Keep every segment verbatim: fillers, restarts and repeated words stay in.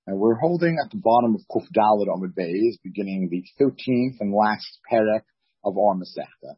And we're holding at the bottom of Kuf Daled Amud Beis, beginning the thirteenth and last perek of our Masechta.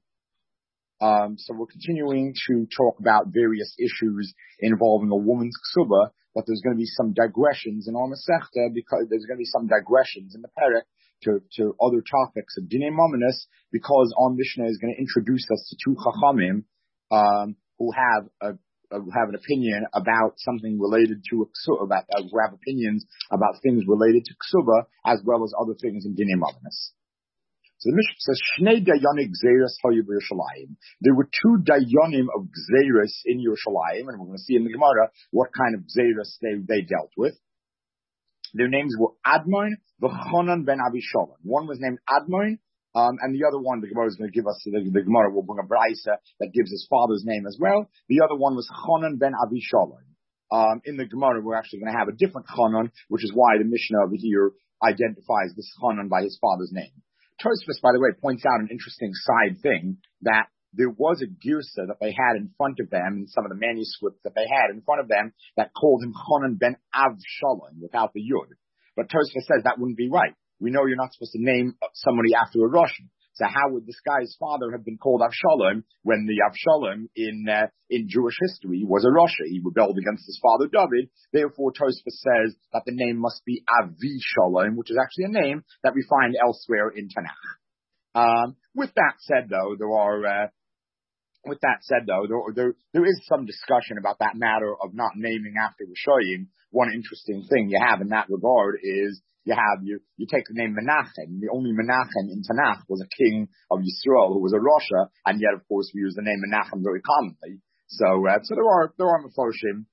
Um, so we're continuing to talk about various issues involving a woman's ksuba, but there's going to be some digressions in our Masechta because there's going to be some digressions in the perek to, to other topics of Dinei Mamonos, because our Mishnah is going to introduce us to two Chachamim um, who have a who have an opinion about something related to a ksuba, about, uh, who have opinions about things related to ksuba, as well as other things in Dinei Mamonos. So the Mishnah says, Shnei Dayanim Gzeiros Hayu B'Yerushalayim. There were two Dayanim of Gzeiros in Yerushalayim, and we're going to see in the Gemara what kind of Gzeiros they, they dealt with. Their names were Admon, V'Chonan ben Avishalom. One was named Admon, Um, and the other one, the Gemara is going to give us, the, the Gemara will bring a brisa that gives his father's name as well. The other one was Chonan ben Avishalom. Um, in the Gemara, we're actually going to have a different Chonan, which is why the Mishnah over here identifies this Chonan by his father's name. Tosfos, by the way, points out an interesting side thing, that there was a girsa that they had in front of them, in some of the manuscripts that they had in front of them, that called him Chonan ben Avshalom, without the Yud. But Tosfos says that wouldn't be right. We know you're not supposed to name somebody after a Russian. So how would this guy's father have been called Avshalom when the Avshalom in uh, in Jewish history was a Russia? He rebelled against his father David. Therefore, Tosfos says that the name must be Avishalom, which is actually a name that we find elsewhere in Tanakh. Um, with that said, though, there are uh, with that said, though, there, there there is some discussion about that matter of not naming after Rishoyim. One interesting thing you have in that regard is You have, you, you take the name Menachem. The only Menachem in Tanakh was a king of Yisrael who was a Rasha, and yet, of course, we use the name Menachem very commonly. So, uh, so there are, there are Mefoshim,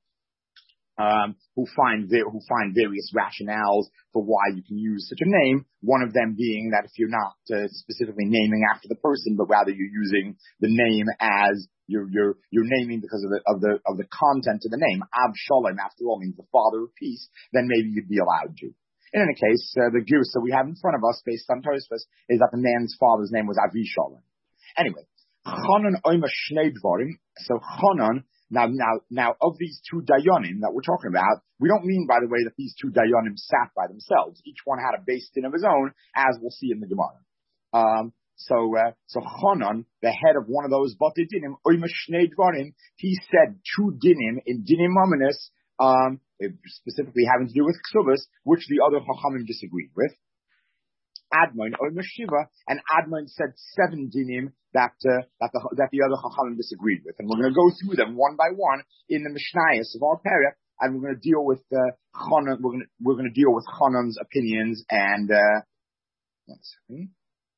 um, who find, who find various rationales for why you can use such a name. One of them being that if you're not uh, specifically naming after the person, but rather you're using the name as You're, you're, you're naming because of the, of the, of the content of the name. Avshalom, after all, means the father of peace, then maybe you'd be allowed to. In any case, uh, the girsa we have in front of us, based on Tosfos, is that the man's father's name was Avishalom. Anyway, Chonan oima shnei dvarim. So Chonan, now, now, now, of these two dayanim that we're talking about, we don't mean, by the way, that these two dayanim sat by themselves. Each one had a beis din of his own, as we'll see in the Gemara. Um, so, uh, so Chonan, the head of one of those bate dinim, oima shnei dvarim, he said two dinim in Dinei Mamonos, um, specifically having to do with ksubas, which the other chachamim disagreed with. Admon or Meshiva, and Admon said seven dinim that uh, that the that the other chachamim disagreed with, and we're going to go through them one by one in the Mishnayos of our perek, and we're going to deal with uh, Chonan. We're going to we're going to deal with Chonan's opinions and. Uh, one second.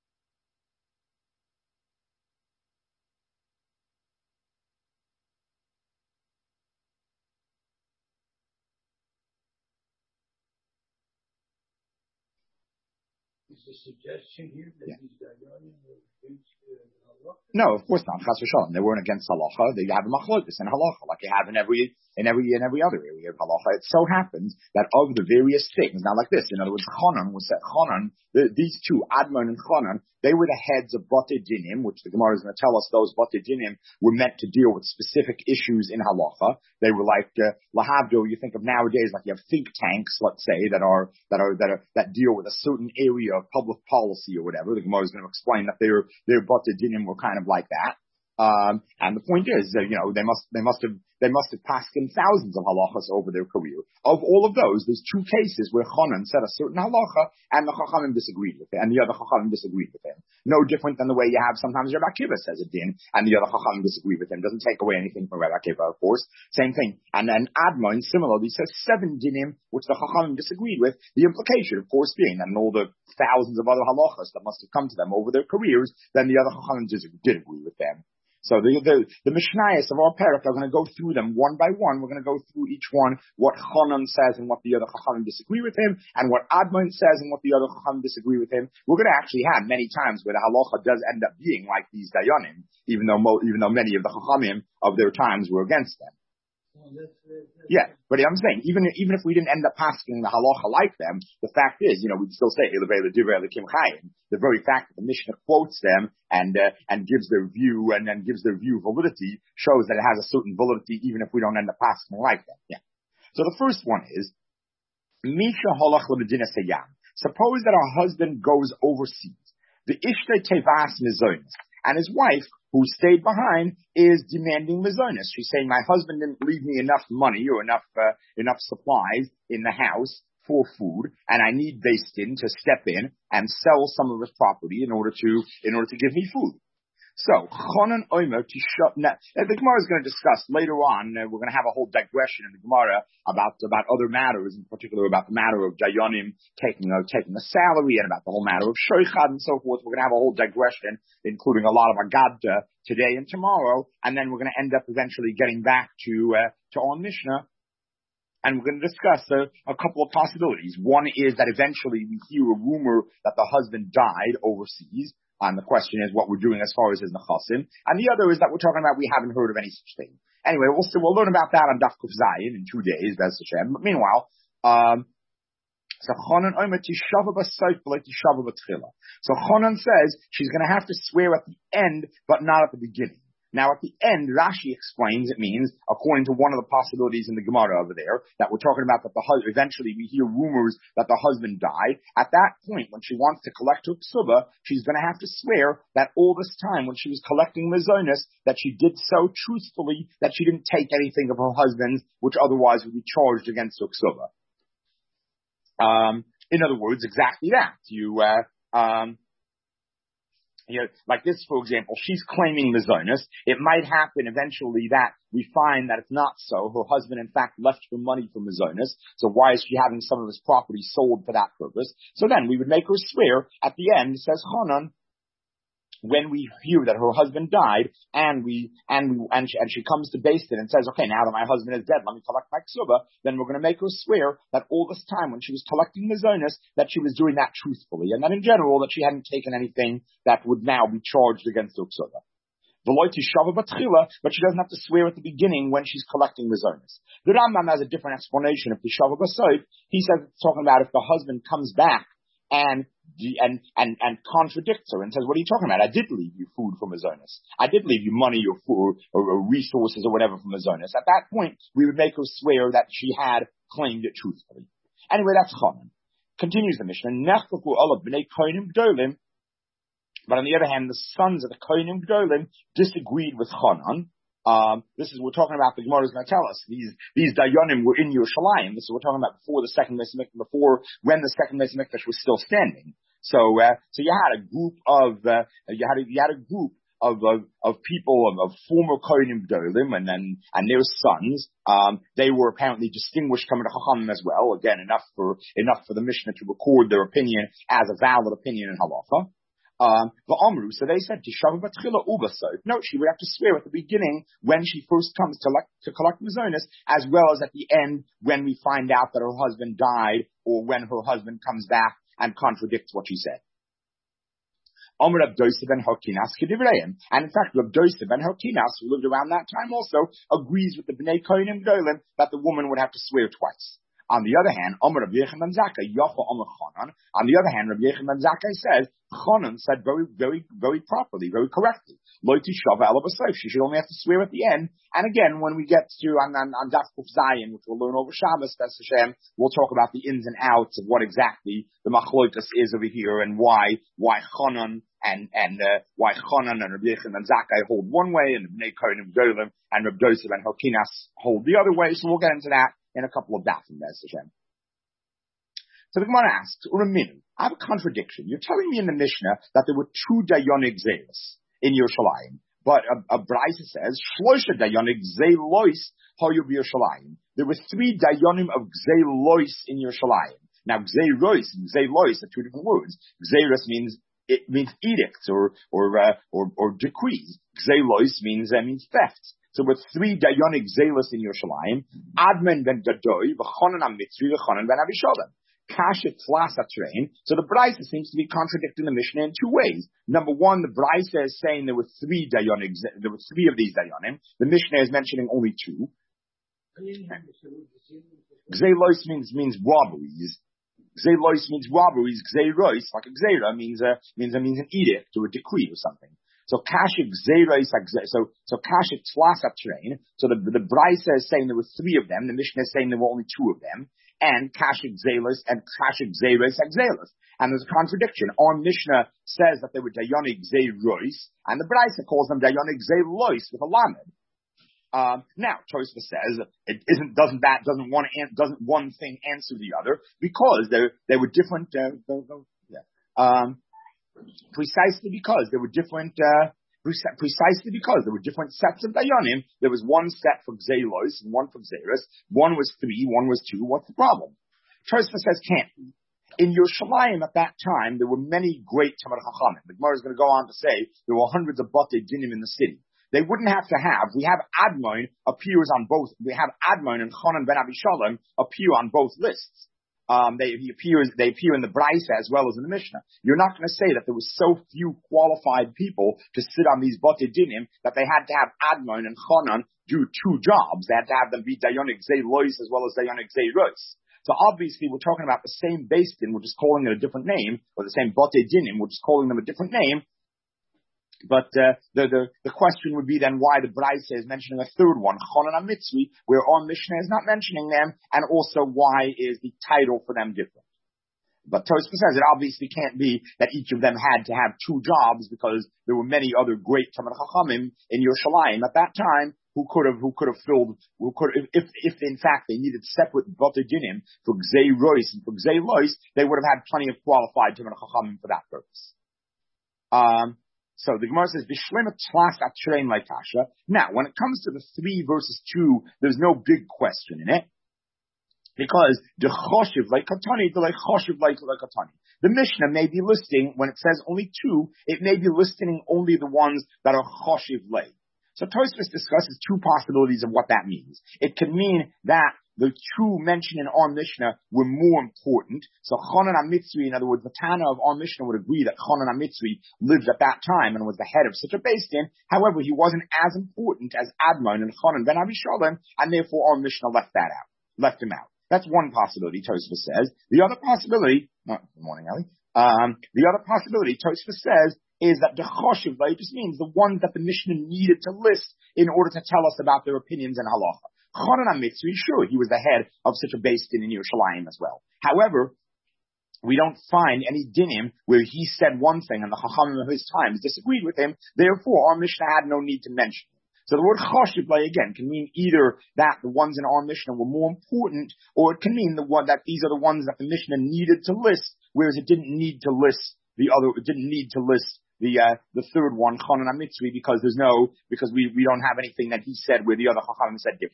Is the suggestion here that yeah. these Dayanim were against uh, halacha? No, of course not. Chas v'shalom. They weren't against halacha. They have a machlokes in halacha, like you have in every in every in every other area of halacha. It so happens that of the various things, now like this, in other words, Chonan was said. Chonan, the, these two, Admon and Chonan, they were the heads of bate dinim, which the Gemara is going to tell us those bate dinim were meant to deal with specific issues in halacha. They were like uh, lahavdo. You think of nowadays, like you have think tanks, let's say, that are that are that are that deal with a certain area of public policy or whatever. The Gemara is going to explain that their their bate dinim were kind of like that. Um, and the point is that, you know, they must, they must have, they must have passed in thousands of halachas over their career. Of all of those, there's two cases where Chonan said a certain halacha and the chachamim disagreed with it, and the other chachamim disagreed with him. No different than the way you have sometimes Rabbi Akiva says a din, and the other chachamim disagree with him. Doesn't take away anything from Rabbi Akiva, of course. Same thing. And then Admon, similarly, says seven dinim, which the chachamim disagreed with. The implication, of course, being that in all the thousands of other halachas that must have come to them over their careers, then the other chachamim did agree with them. So the, the, the Mishnayos of our perek are going to go through them one by one. We're going to go through each one, what Chonan says and what the other Chachamim disagree with him, and what Admon says and what the other Chachamim disagree with him. We're going to actually have many times where the halacha does end up being like these Dayanim, even though mo, even though many of the Chachamim of their times were against them. Yeah, but I'm saying, even even if we didn't end up passing the halacha like them, the fact is, you know, we'd still say the very fact that the Mishnah quotes them and uh, and gives their view and then gives their view validity shows that it has a certain validity, even if we don't end up passing like them. Yeah. So the first one is Misha holach l'medina sayam. Suppose that her husband goes overseas. The ishte tevas mizonis. And his wife, who stayed behind, is demanding mizonis. She's saying, my husband didn't leave me enough money or enough, uh, enough supplies in the house for food, and I need Beis Din to step in and sell some of his property in order to, in order to give me food. So, Chonan Omer to shut. Now, the Gemara is going to discuss later on. Uh, we're going to have a whole digression in the Gemara about about other matters, in particular about the matter of Dayanim taking a taking a salary, and about the whole matter of Shoichad and so forth. We're going to have a whole digression, including a lot of Agadda today and tomorrow, and then we're going to end up eventually getting back to uh, to our Mishnah. And we're going to discuss a, a couple of possibilities. One is that eventually we hear a rumor that the husband died overseas. And the question is what we're doing as far as his nechasim. And the other is that we're talking about we haven't heard of any such thing. Anyway, we'll still, we'll learn about that on Daf Kuf Zayin in two days, Bez Hashem. But meanwhile, um, so Chonan Omer Tishava B'Soif B'Lei Tishava B'Tchila. So Chonan says she's going to have to swear at the end, but not at the beginning. Now, at the end, Rashi explains it means, according to one of the possibilities in the Gemara over there, that we're talking about that the husband, eventually we hear rumors that the husband died. At that point, when she wants to collect her ksuba, she's going to have to swear that all this time, when she was collecting mizonos, that she did so truthfully, that she didn't take anything of her husband's, which otherwise would be charged against her ksuba. Um, in other words, exactly that. You, uh, um, You know, like this, for example, she's claiming mizonos. It might happen eventually that we find that it's not so. Her husband, in fact, left her money for mizonos. So why is she having some of his property sold for that purpose? So then we would make her swear at the end, says Hanan, when we hear that her husband died, and we and we and she, and she comes to Beis Din and says, okay, now that my husband is dead, let me collect my ksuba. Then we're going to make her swear that all this time when she was collecting mizonos, that she was doing that truthfully, and that in general that she hadn't taken anything that would now be charged against her ksuba. But she doesn't have to swear at the beginning when she's collecting mizonos. The Rambam has a different explanation of Tishava B'Soif. He says it's talking about if the husband comes back and And, and, and contradicts her and says, what are you talking about? I did leave you food from mizonos. I did leave you money or food or, or resources or whatever from mizonos. At that point, we would make her swear that she had claimed it truthfully. Anyway, that's Chonan. Continues the Mishnah. But on the other hand, the sons of the Kohanim Gdolim disagreed with Chonan. Um, this is, we're talking about, the Gemara is going to tell us, these, these Dayanim were in Yerushalayim. This is, we're talking about before the second Beis Mikdash, before, when the second Beis Mikdash was still standing. So, uh, so you had a group of, uh, you had a, you had a group of, of, of people, of, of former Kohanim Gdolim, and then, and their sons. Um, they were apparently distinguished coming to Chachamim as well. Again, enough for, enough for the Mishnah to record their opinion as a valid opinion in Halacha. Um, so they said, no, she would have to swear at the beginning when she first comes to collect, to collect mizonos, as well as at the end when we find out that her husband died, or when her husband comes back and contradicts what she said. And in fact, Rav Dosa ben Hokinas, who lived around that time also, agrees with the Bnei Kohanim Gdolim that the woman would have to swear twice. On the other hand, Omer Rabbi Yechon ben Zakkai, Yocho Omer Chonan. On the other hand, Rabbi Yechon ben Zakkai says, Chonan said very, very, very properly, very correctly, Lo tishava ela b'soif. She should only have to swear at the end. And again, when we get to on on, on Daf Kuf Zayin, which we'll learn over Shabbos, B'ez Hashem, we'll talk about the ins and outs of what exactly the machlokas is over here and why why Chonan and and uh, why Chonan and Rabbi Yechon ben Zakkai hold one way, and the Bnei Kohanim Gdolim and Rav Dosa ben Hokinas hold the other way. So we'll get into that in a couple of dafim, B'ez Hashem. So the Gemara asks, Uraminu, I have a contradiction. You're telling me in the Mishnah that there were two Dayanik Zelos in Yerushalayim, but a, a Braisa says, Shlosha Dayanik Zelois Hoyu Yerushalayim. There were three Dayanim of Zelois in Yerushalayim. Now, Zerois and Zelois are two different words. Zeros means it means edicts or or uh, or, or decrees. Zelois means uh, means thefts. So with three Dayanik Zelos in Yerushalayim, Admin ben Gadoi, v'Chonan HaMitzri, v'Chonan ben Avishalem. Kashet Tlasa train. So the Braisa seems to be contradicting the Mishnah in two ways. Number one, the Braisa is saying there were three Dayanim, there were three of these Dayanim. The Mishnah is mentioning only two. Gzeilos means means robberies. Gzeilos means robberies. Gzeiros, like a Gzeira, means a means a means an edict or a decree or something. So kashik zeros, so so kashik tlas train. So the the Brisa is saying there were three of them. The Mishnah is saying there were only two of them. And kashik zelos and kashik zeros zelos. And there's a contradiction. Our Mishnah says that they were dayonik zeros, and the Brisa calls them dayonik zelos with a lamed. Um, now, Tosfos says it isn't, doesn't that, doesn't one, doesn't one thing answer the other because they they were different, uh, yeah, um, precisely because there were different, uh, precisely because there were different sets of dayanim. There was one set for Gzelos and one for Gzeros. One was three, one was two. What's the problem? Tosfos says can't. In Yerushalayim at that time, there were many great Talmid Chachamim. The Gemara is going to go on to say there were hundreds of Batei Dinim in the city. They wouldn't have to have, we have Admon appears on both, we have Admon and Chanan ben Abishalom appear on both lists. Um, they, he appears, they appear in the Brisa as well as in the Mishnah. You're not going to say that there were so few qualified people to sit on these Batei Dinim that they had to have Admon and Chanan do two jobs. They had to have them be Dayonik Zei Lois as well as Dayonik Zei Rois. So obviously we're talking about the same Beis Din, we're just calling it a different name, or the same Batei Dinim, we're just calling them a different name. But uh, the, the the question would be then why the Brisa is mentioning a third one, Chonan HaMitzri, where our Mishnah is not mentioning them, and also why is the title for them different. But Tosfos says it obviously can't be that each of them had to have two jobs because there were many other great Talmid Chachamim in Yerushalayim at that time who could have who could have filled who could if if in fact they needed separate Batei Dinim for Gzei Rois and for Gzei Lois, they would have had plenty of qualified Talmid Chachamim for that purpose. Um. So the Gemara says, "Bishlemet tlas atrein like kasha." Now, when it comes to the three versus two, there's no big question in it, because the choshev like katani, the like choshev like like katani. The Mishnah may be listing when it says only two, it may be listing only the ones that are choshev like. So Tosfos discusses two possibilities of what that means. It can mean that the two mentioned in our Mishnah were more important. So Chonan HaMitzri, in other words, the Tana of our Mishnah would agree that Chonan HaMitzri lived at that time and was the head of such a Beis Din. However, he wasn't as important as Admon and Chonan ben Abishalom, and therefore our Mishnah left that out, left him out. That's one possibility, Tosfos says. The other possibility, oh, good morning, Ali. Um, the other possibility, Tosfos says, is that the choshev just means the ones that the Mishnah needed to list in order to tell us about their opinions in halacha. Chonan HaMitzri, sure, he was the head of such a Beis Din in Yerushalayim as well. However, we don't find any dinim where he said one thing and the Chachamim of his times disagreed with him. Therefore, our Mishnah had no need to mention it. So the word choshev again can mean either that the ones in our Mishnah were more important, or it can mean the one that these are the ones that the Mishnah needed to list, whereas it didn't need to list the other. It didn't need to list the uh, the third one, Chonan HaMitzri, because there's no because we we don't have anything that he said where the other Chachamim said different.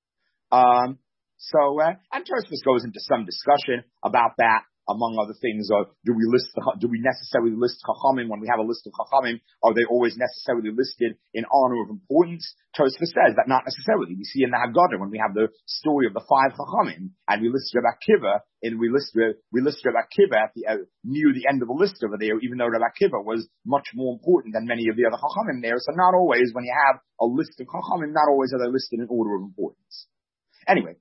Um, so, uh, and Tosfos goes into some discussion about that, among other things. Or do we list the, do we necessarily list Chachamim when we have a list of Chachamim? Are they always necessarily listed in honor of importance? Tosfos says that not necessarily. We see in the Haggadah when we have the story of the five Chachamim, and we list Reb Akiva, and we list we list Reb Akiva at the uh, near the end of the list over there, even though Reb Akiva was much more important than many of the other Chachamim there. So not always when you have a list of Chachamim, not always are they listed in order of importance. Anyway,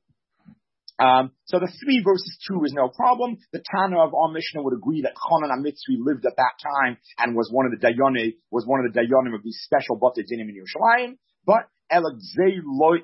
um, so the three versus two is no problem. The Tana of our Mishnah would agree that Chonan HaMitzri lived at that time and was one of the Dayonim, was one of the Dayonim of these special Batei Dinim in Yerushalayim. But Elagzei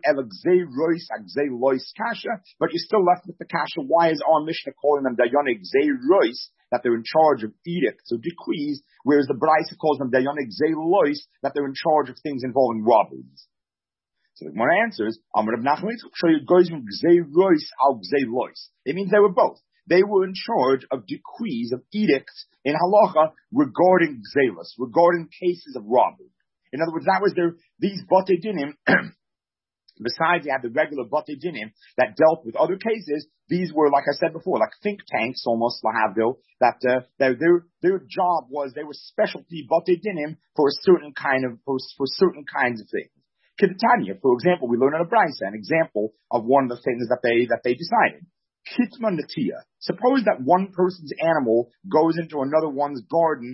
Rois Agzei Lois Kasha. But you're still left with the Kasha. Why is our Mishnah calling them Dayonik Zei Rois, that they're in charge of edicts or decrees, whereas the Brisa calls them Dayonik Zei Lois, that they're in charge of things involving robberies? So the Gemara answers, Amar Rav Nachman Yitzchak goes from Gzei Rois al Gzei Lois. It means they were both. They were in charge of decrees, of edicts in halacha regarding Gzeilos, regarding cases of robbery. In other words, that was their, these Batei Dinim, besides they had the regular Batei Dinim that dealt with other cases, these were, like I said before, like think tanks almost, lahavdil, that uh, their, their their job was, they were specialty Batei Dinim for a certain kind of, for, for certain kinds of things. Kittanya, for example, we learn in a Brisa, an example of one of the things that they that they decided. Kitma Natia. Suppose that one person's animal goes into another one's garden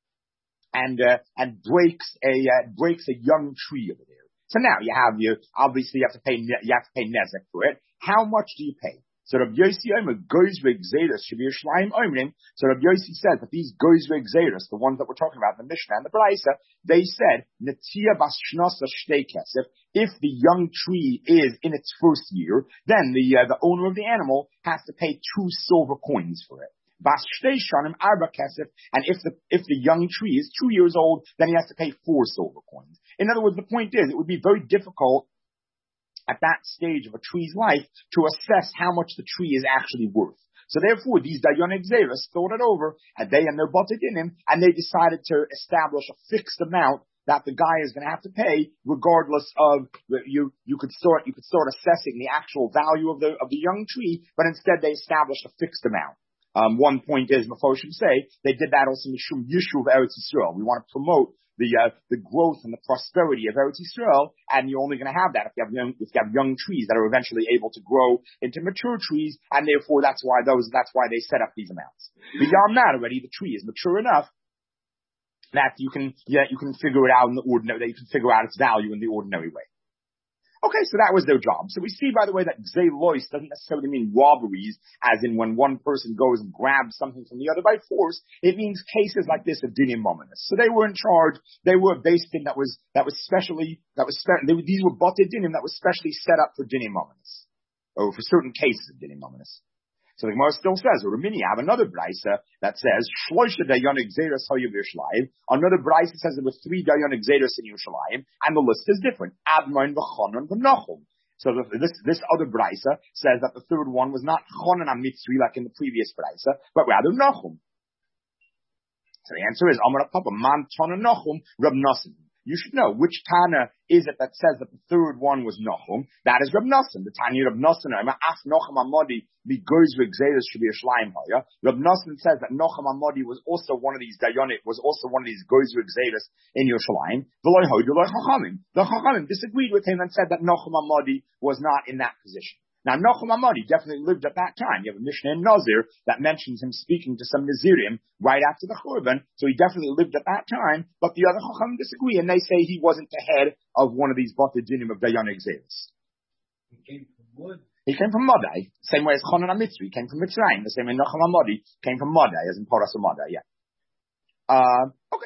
and uh, and breaks a uh, breaks a young tree over there. So now you have you obviously you have to pay you have to pay nezek for it. How much do you pay? So Rabbi Yossi Omer goes with Xeris should be a Shleim Omrim. So Rabbi Yossi said that these goes with Xeris, the ones that we're talking about, the Mishnah and the Braisa, they said Netia bas shnasa shtei kesef. If the young tree is in its first year, then the uh, the owner of the animal has to pay two silver coins for it. Bas shtei shanim arba kesef, and if the if the young tree is two years old, then he has to pay four silver coins. In other words, the point is, it would be very difficult at that stage of a tree's life to assess how much the tree is actually worth. So therefore, these Dayan Xeris thought it over, and they and their butted in him, and they decided to establish a fixed amount that the guy is going to have to pay, regardless of you. You could start you could start assessing the actual value of the of the young tree, but instead they established a fixed amount. Um, one point is, Mephoshim say they did that also in Mishum Yishuv Eretz Yisrael. We want to promote the uh, the growth and the prosperity of Eretz Yisrael, and you're only going to have that if you have young if you have young trees that are eventually able to grow into mature trees, and therefore that's why those that's why they set up these amounts. Beyond that, already the tree is mature enough that you can yeah you can figure it out in the ordinary that you can figure out its value in the ordinary way. Okay, so that was their job. So we see, by the way, that Gzei Lois doesn't necessarily mean robberies, as in when one person goes and grabs something from the other by force. It means cases like this of dinim mominus. So they were in charge. They were a base din that was that was specially that was spe- they were, these were boted dinim that was specially set up for dinim mominus, or for certain cases of dinim mominus. So the Gemara still says, or Ramini, have another brisa that says, Shloisha dayanik zeros hayu b'Yerushalayim. Another brisa says there were three dayanik zeros in Yerushalayim, and the list is different. Admon v'Chonon v'Nachum. So the, this this other brisa says that the third one was not Chonon HaMitzri like in the previous brisa, but rather Nachum. So the answer is, Amar Papa Man Tana Nachum Rab Nasim. You should know which Tana is it that says that the third one was Nachum. That is Rab Nassim. The Tanya Rab Nassim, Af Nachum Amadi, the goes with Xeris should be a Shleim Haya. Rab Nassim says that Nachum Amadi was also one of these Dayanik, was also one of these goes with Xeris in Yerushalayim. The Chachamim disagreed with him and said that Nachum Amadi was not in that position. Now, Nachum Amadi definitely lived at that time. You have a Mishnah in Nazir that mentions him speaking to some Nazirim right after the Churban, so he definitely lived at that time, but the other Chacham disagree, and they say he wasn't the head of one of these Bata Dinim of Dayanik Xeris. He came from wood. He came from Madai, same way as Chonon HaMitzri came from Mitzrayim, the same way Nachum Amadi came from Madai, as in Paras Madai, yeah. Uh, okay.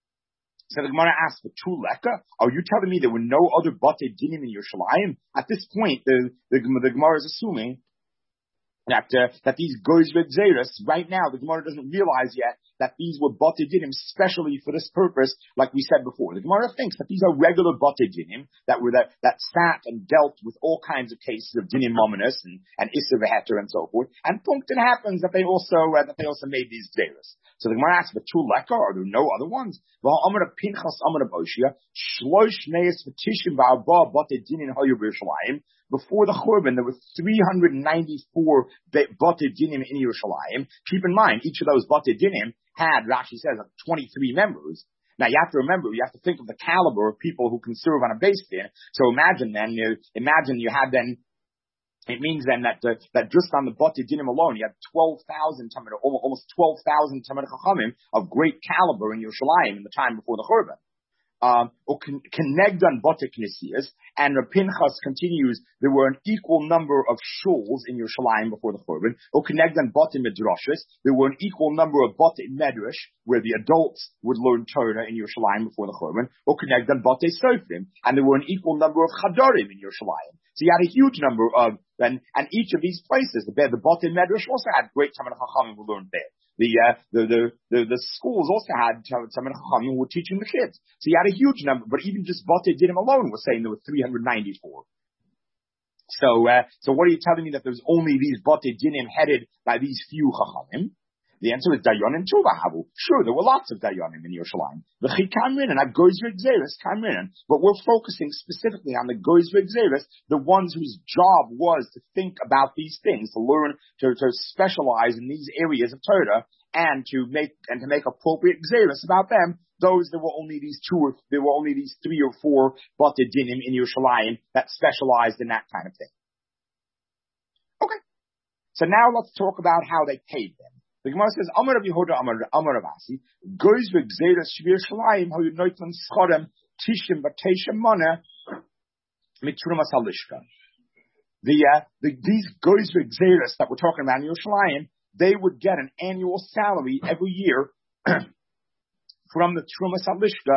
So the Gemara asked for two leka. Are you telling me there were no other Bate Dinim in Yerushalayim? At this point, the, the, the Gemara is assuming that uh, that these goes with Xeris, right now, the Gemara doesn't realize yet that these were Bate Dinim specially for this purpose, like we said before. The Gemara thinks that these are regular Bate Dinim that were that, that sat and dealt with all kinds of cases of Dinim Mominus and, and Issa Veheter and so forth. And Punkton happens that they also uh, that they also made these Xeris. So the Gemara asks for two leka. Are there no other ones? Amar Pinchas Amar Oshia Shlosh Neis V'Tishim V'Arba Bate Dinim Hayu B'Yerushalayim. Before the Churban, there were three hundred ninety-four Bate Dinim in Yerushalayim. Keep in mind, each of those Bate Dinim had, Rashi says, twenty-three members. Now, you have to remember, you have to think of the caliber of people who can serve on a base din. So imagine then, you, imagine you had then, it means then that uh, that just on the Bate Dinim alone, you had twelve thousand, almost twelve thousand Talmid Chachamim of great caliber in Yerushalayim in the time before the Churban. Um, or connect on Bate Knesiyas, and Pinchas continues, there were an equal number of shuls in Yerushalayim before the Churban, or connect on Bate Midrashis, there were an equal number of Bate Medrash, where the adults would learn Torah in Yerushalayim before the Churban, or connect on Bate Sofrim, and there were an equal number of Chadarim in Yerushalayim. So you had a huge number of, and, and each of these places, the, the Bate Medrash also had great Talmid Chachamim who learned there. The, uh, the, the, the, the schools also had Talmid Chachamim who were teaching the kids. So you had a huge number, but even just Bate Dinim alone was saying there were three hundred ninety-four. So, uh, so what are you telling me that there's only these Bate Dinim headed by these few Chachamim? The answer is Dayanim Tuvahavu. Sure, there were lots of Dayanim in Yerushalayim. The Chikamrin and Goyz V'Xeris Kamrin. But we're focusing specifically on the Goyz V'Xeris, the ones whose job was to think about these things, to learn, to, to specialize in these areas of Torah, and to make and to make appropriate Xeris about them. Those there were only these two or there were only these three or four Bate Dinim in Yerushalayim that specialized in that kind of thing. Okay. So now let's talk about how they paid them. The Gemara says, Amar Rav Yehuda, Amar Amar Rav Asi, goes with Xeris Shvir Shalayim, how you noitan Schodem, Tishim, Bateshim Mana, Mitrumas Halishka. the, uh, the these Goyzer Xeris that we're talking about in Yerushalayim, they would get an annual salary every year from the Trumas Alishka.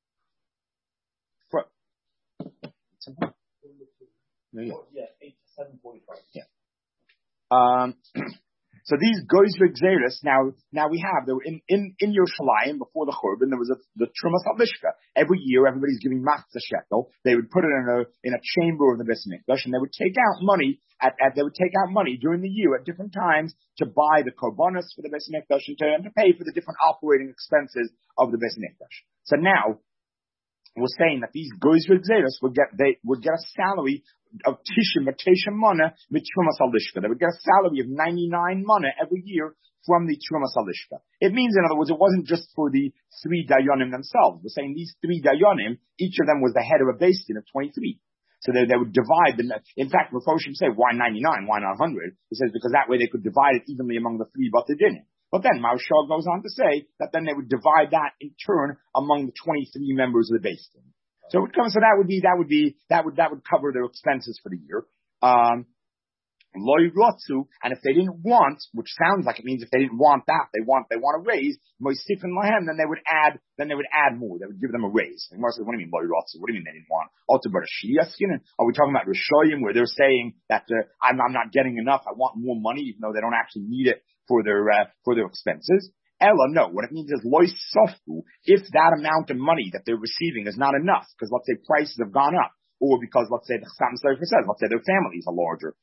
Yeah, yeah, eight to seven forty-five. Yeah. Um. So these Goyzer Xeris, now, now we have, there were in, in, in Yerushalayim, before the Churban, there was a, the Trumas Alishka. Every year, everybody's giving matzah shekel. They would put it in a, in a chamber of the Beis Mikdash, and they would take out money at, at, they would take out money during the year at different times to buy the korbanos for the Beis Mikdash and to, and to pay for the different operating expenses of the Beis Mikdash. So now, we're saying that these Goyzer Xeris would get, they would get a salary of Tishim, Tishim Mana, with Trumas Alishka. They would get a salary of ninety-nine Mana every year from the Trumas Alishka. It means, in other words, it wasn't just for the three Dayanim themselves. We're saying these three Dayanim, each of them was the head of a Beis Din of twenty-three. So they, they would divide them. In fact, Mephoshim say, why ninety-nine? Why not one hundred? He says, because that way they could divide it evenly among the three Bate Dinim. But then Maharshal goes on to say that then they would divide that in turn among the twenty-three members of the Beis Din. So it comes, so that would be, that would be, that would, that would cover their expenses for the year. Um, Loy Rotsu, and if they didn't want, which sounds like it means if they didn't want that, they want, they want a raise, Moisifin Lahem, then they would add, then they would add more. They would give them a raise. And Mark says, what do you mean Loy Rotsu? What do you mean they didn't want? Also, but are we talking about Rishoyim where they're saying that, uh, I'm, I'm not getting enough, I want more money, even though they don't actually need it for their, uh, for their expenses? Ella, no. What it means is loy softu, if that amount of money that they're receiving is not enough, because let's say prices have gone up, or because let's say the Chatam Sefer says, let's say their families are larger.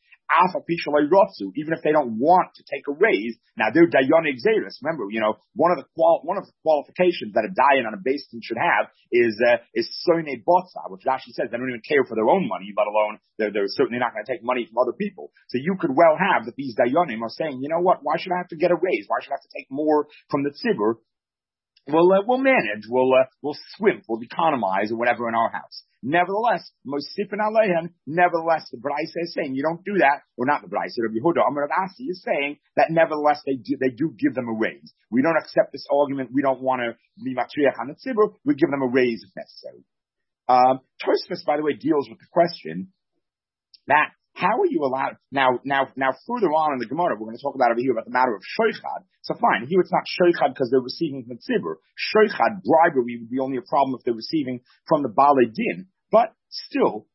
Even if they don't want to take a raise, now they're Dayan Xeris. Remember, you know, one of the qual- one of the qualifications that a Dayan on a Beis Din should have is uh, is Soine Botza, which actually says they don't even care for their own money, let alone they're, they're certainly not going to take money from other people. So you could well have that these Dayanim are saying, you know what, why should I have to get a raise? Why should I have to take more from the tzibur? We'll, uh, we'll manage, we'll, uh, we'll swim, we'll economize or whatever in our house. Nevertheless, Mosifin Alehan, nevertheless, the Braisa is saying you don't do that, or not the Braisa, Rabbi Yehuda, Amar Rav Asi is saying that nevertheless they do, they do give them a raise. We don't accept this argument, we don't want to be matriach on the tzibur, we give them a raise if necessary. Um, Tosfos, by the way, deals with the question that how are you allowed, now, now, now further on in the Gemara, we're going to talk about over here about the matter of shoichad. So fine, here it's not shoichad because they're receiving from the tzibur. Shoichad, bribery, would be only a problem if they're receiving from the Balei Din. But still,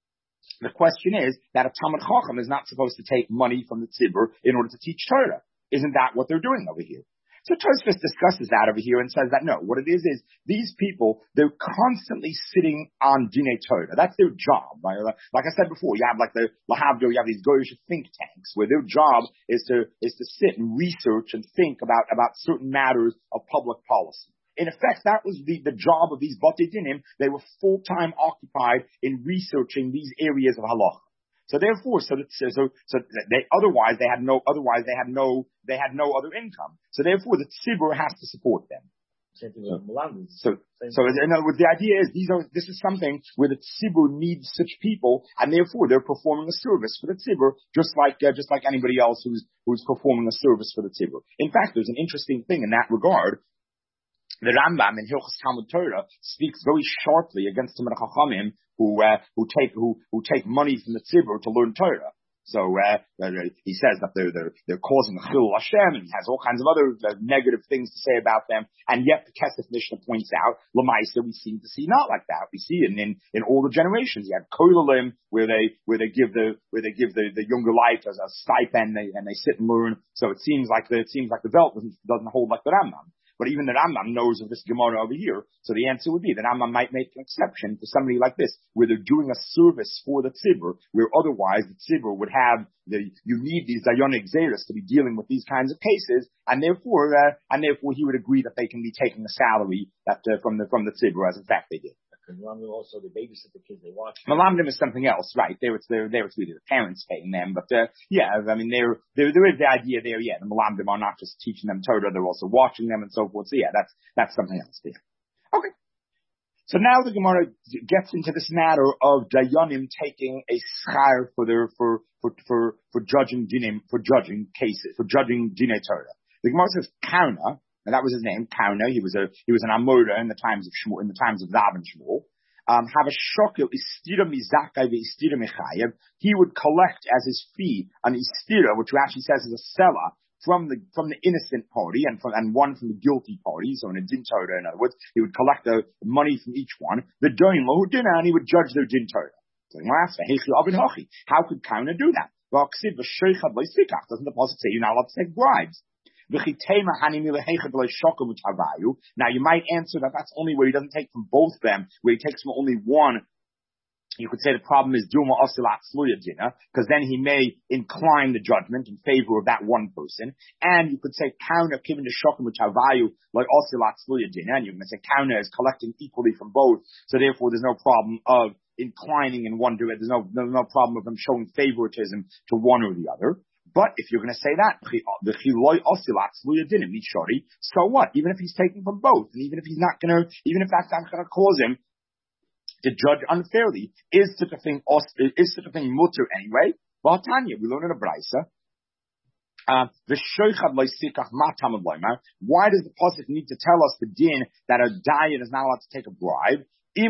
the question is that a Talmid Chacham is not supposed to take money from the tzibur in order to teach Torah. Isn't that what they're doing over here? So Tosfos discusses that over here and says that no, what it is is these people, they're constantly sitting on Dinei Torah. That's their job. Right? Like I said before, you have like the Lahavdo, you have these Goyish think tanks where their job is to is to sit and research and think about, about certain matters of public policy. In effect, that was the, the job of these Batei Dinim. They were full-time occupied in researching these areas of halacha. So therefore, so that, so so they otherwise they had no otherwise they had no they had no other income. So therefore, the tzibur has to support them. Same thing with Milan. So so in other words, the idea is these are this is something where the tzibur needs such people, and therefore they're performing a service for the tzibur, just like uh, just like anybody else who's who's performing a service for the tzibur. In fact, there's an interesting thing in that regard. The Rambam in Hilchos Talmud Torah speaks very sharply against the Chachamim who uh, who take who who take money from the tzibur to learn Torah. So uh, he says that they're they're they're causing a chilul Hashem, and he has all kinds of other uh, negative things to say about them. And yet the Kesef Mishnah points out, Lamaisa, we seem to see not like that. We see it in in, in all the generations. You have Koilalim where they where they give the where they give the, the younger light as a stipend, and they, and they sit and learn. So it seems like the it seems like the belt doesn't doesn't hold like the Rambam. But even the Rambam knows of this Gemara over here. So the answer would be that Rambam might make an exception for somebody like this, where they're doing a service for the tzibur, where otherwise the tzibur would have the, you need these Dayanik Xeris to be dealing with these kinds of cases, and therefore, uh, and therefore he would agree that they can be taking a salary that, uh, from the, from the tzibur, as in fact they did. Malamdim also, they babysit the kids, they watch. Malamdim is something else, right? They were, they were, they were really the parents paying them, but, uh, yeah, I mean, there, there, there is the idea there, yeah, the Malamdim are not just teaching them Torah, they're also watching them and so forth, so yeah, that's, that's something else there. Okay. So now the Gemara gets into this matter of Dayanim taking a schar for their, for, for, for, for judging dinim, for judging cases, for judging Dinei Torah. The Gemara says, Karna, and that was his name, Karna. He was a he was an Amora in the times of Shmuel, in the times of Zav and Shmuel. um, have a shokel istira mizakai ve'istira mechayev. He would collect as his fee an istira, which actually says is a seller from the from the innocent party and from and one from the guilty party. So in a din Torah, in other words, he would collect the money from each one. The doin lahu dinah, and he would judge their din Torah. So how could Kauna do that? Doesn't the Pasuk say you're not allowed to take bribes? Now you might answer that that's only where he doesn't take from both of them, where he takes from only one. You could say the problem is Duma Osilat Sluya Dina, because then he may incline the judgment in favor of that one person. And you could say Kauna given to Shokim which Havayu like Osilat Sluya Dina, and you can say Kauna is collecting equally from both, so therefore there's no problem of inclining in one direction. There's no, there's no problem of him showing favoritism to one or the other. But if you're going to say that, so what? Even if he's taking from both, and even if he's not going to, even if that's not going to cause him to judge unfairly, is such a thing, is such a thing mutter anyway? Well, Tanya, we learn in a brisa. Uh, the why does the pasuk need to tell us the din that a dayan is not allowed to take a bribe? If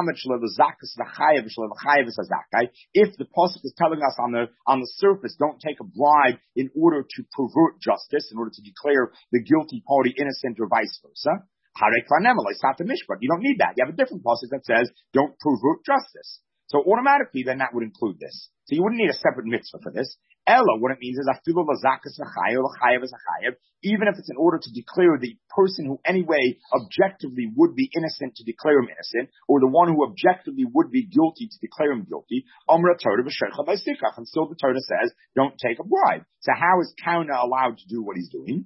the pasuk is telling us on the on the surface, don't take a bribe in order to pervert justice, in order to declare the guilty party innocent or vice versa, you don't need that. You have a different pasuk that says don't pervert justice. So automatically, then that would include this. So you wouldn't need a separate mitzvah for this. Ella, what it means is even if it's in order to declare the person who anyway objectively would be innocent to declare him innocent, or the one who objectively would be guilty to declare him guilty, and still the Torah says, don't take a bribe. So how is Kauna allowed to do what he's doing?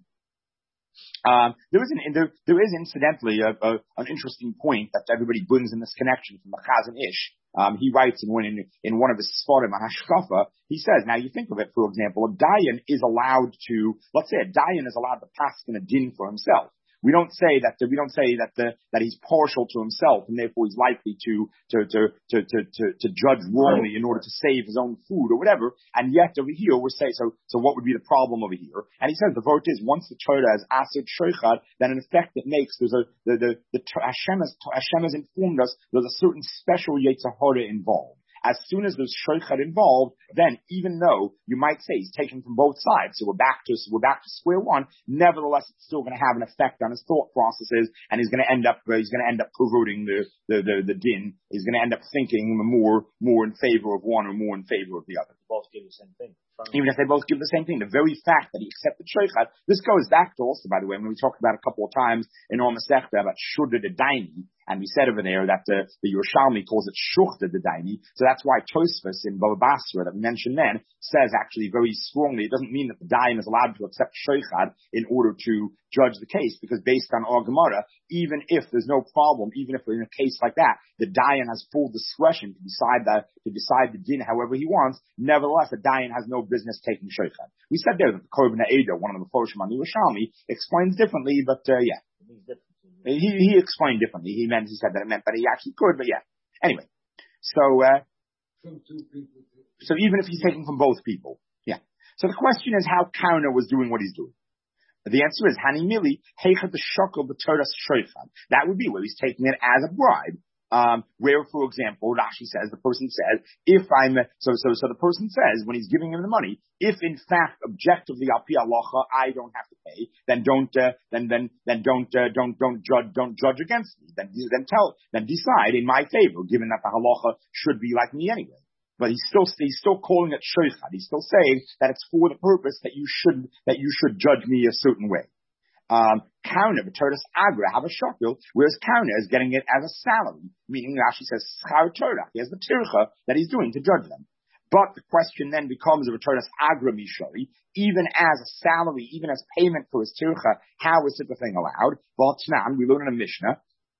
Um, there is an, there, there is incidentally a, a, an interesting point that everybody brings in this connection from the Chazon Ish. Um, he writes in one, in, in one of his Sfarim, Hashkafa, he says, now you think of it, for example, a Dayan is allowed to, let's say a Dayan is allowed to pass in a din for himself. We don't say that the, we don't say that the, that he's partial to himself and therefore he's likely to, to, to, to, to, to, to judge wrongly in order to save his own food or whatever. And yet over here we're saying, so, so what would be the problem over here? And he says the vote is once the Torah has asid sheichad, then in effect it makes, there's a, the, the, the, Hashem has, Hashem has informed us there's a certain special Yetzer Hara involved. As soon as there's sheichad involved, then even though you might say he's taken from both sides, so we're back to so we're back to square one. Nevertheless, it's still going to have an effect on his thought processes, and he's going to end up uh, he's going to end up perverting the the the, the din. He's going to end up thinking more more in favor of one or more in favor of the other. They both give the same thing. Even if they both give the same thing, the very fact that he accepted sheichad. This goes back to also, by the way, when we talked about a couple of times in Or Masechta about shudda de daini. And we said over there that the, the Yerushalmi calls it shuchta de daini. So that's why Tosfos in Baba Basra that we mentioned then says actually very strongly, it doesn't mean that the dayan is allowed to accept sheichad in order to judge the case, because based on our Gemara, even if there's no problem, even if we're in a case like that, the dayan has full discretion to decide that, to decide the din however he wants. Nevertheless, the dayan has no business taking sheichad. We said there that the Korban Ha'eda, one of the Meforshim on the Yerushalmi, explains differently, but uh, yeah. It means different. He, he explained differently. He meant, he said that it meant that he actually could, but yeah. Anyway. So, uh, From two people. so even if he's taking from both people. Yeah. So the question is how Kauna was doing what he's doing. The answer is, Hani Mili, Heichat the Shokel B'Toras Sheichad. That would be where he's taking it as a bribe. Um, where, for example, Rashi says, the person says, if I'm, so, so, so the person says, when he's giving him the money, if in fact, objectively, al pi halacha, I don't have to pay, then don't, uh, then, then, then don't, uh, don't, don't judge, don't judge against me. Then, then tell, then decide in my favor, given that the halacha should be like me anyway. But he's still, he's still calling it sheichad. He's still saying that it's for the purpose that you should, that you should judge me a certain way. Um, Kauna, B'Toras Agra, have a shokil, whereas Kauna is getting it as a salary, meaning Rashi says, Schar Torah. He has the tircha that he's doing to judge them. But the question then becomes of B'Toras Agra Mishori, even as a salary, even as payment for his tircha, how is such a thing allowed? V'Tnan, we learn in a Mishnah,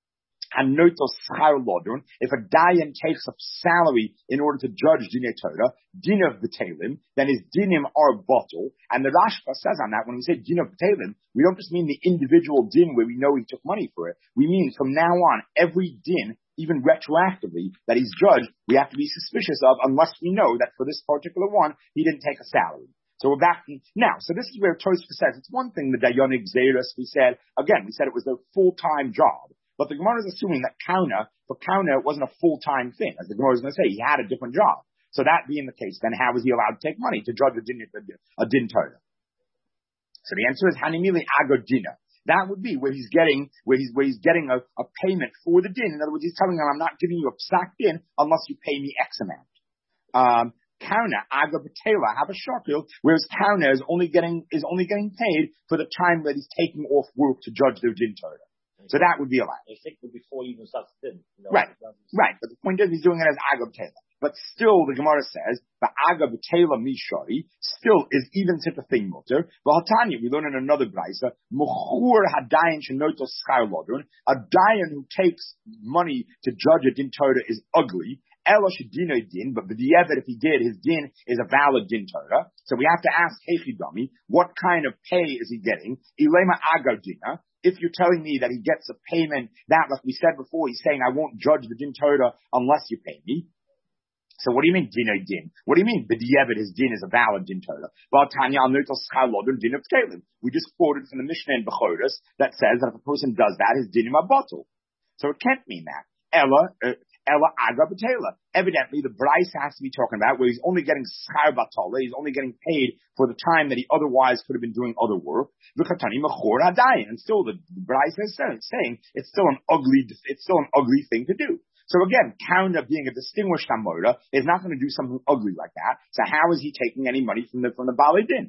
and notos schar lodun, if a dayan takes up salary in order to judge dinei Torah, din of b'telim, then his dinim are bottle. And the Rashba says on that, when we say din of b'telim, we don't just mean the individual din where we know he took money for it. We mean from now on, every din, even retroactively, that he's judged, we have to be suspicious of, unless we know that for this particular one, he didn't take a salary. So we're back now. So this is where Tosfos says it's one thing the dayanik zeros. We said again, we said it was their full-time job. But the Gemara is assuming that Kauna, for Kauna, it wasn't a full-time thing. As the Gemara is going to say, he had a different job. So that being the case, then how was he allowed to take money to judge a din, a din Torah? So the answer is Hanimili Agodina. That would be where he's getting, where he's, where he's getting a, a payment for the din. In other words, he's telling him, I'm not giving you a psak din unless you pay me X amount. Um, Kauna, Aga Batela, have a shakil, whereas Kauna is only getting, is only getting paid for the time that he's taking off work to judge their din Torah. So that would be allowed. I think before he even starts the din. You know, right, right. But the point is, he's doing it as Aga Batela. But still, the Gemara says, the Aga B'Tela Mishari still is even such a thing mutter. V'hatanya, we learn in another brisa, Muchur Hadayan Shenotos Schar Lodron, a dayan who takes money to judge a din Torah is ugly. Ela Shedino din, but b'di'evet, if he did, his din is a valid din Torah. So we have to ask Hechidami, what kind of pay is he getting? Ilema Aga Dina. If you're telling me that he gets a payment, that, like we said before, he's saying, I won't judge the din Torah unless you pay me. So what do you mean din or din? What do you mean b'di'evet his din is a valid din Torah? We just quoted from the Mishnah in Bechoros that says that if a person does that, his din is a bottle. So it can't mean that. Ella, uh, Ella Aga B'Tela. Evidently, the Bryce has to be talking about where he's only getting schar batola, he's only getting paid for the time that he otherwise could have been doing other work. And still, the Bryce is saying it's still an ugly, it's still an ugly thing to do. So again, Kauna being a distinguished Amora is not going to do something ugly like that. So how is he taking any money from the from the Baalei Din?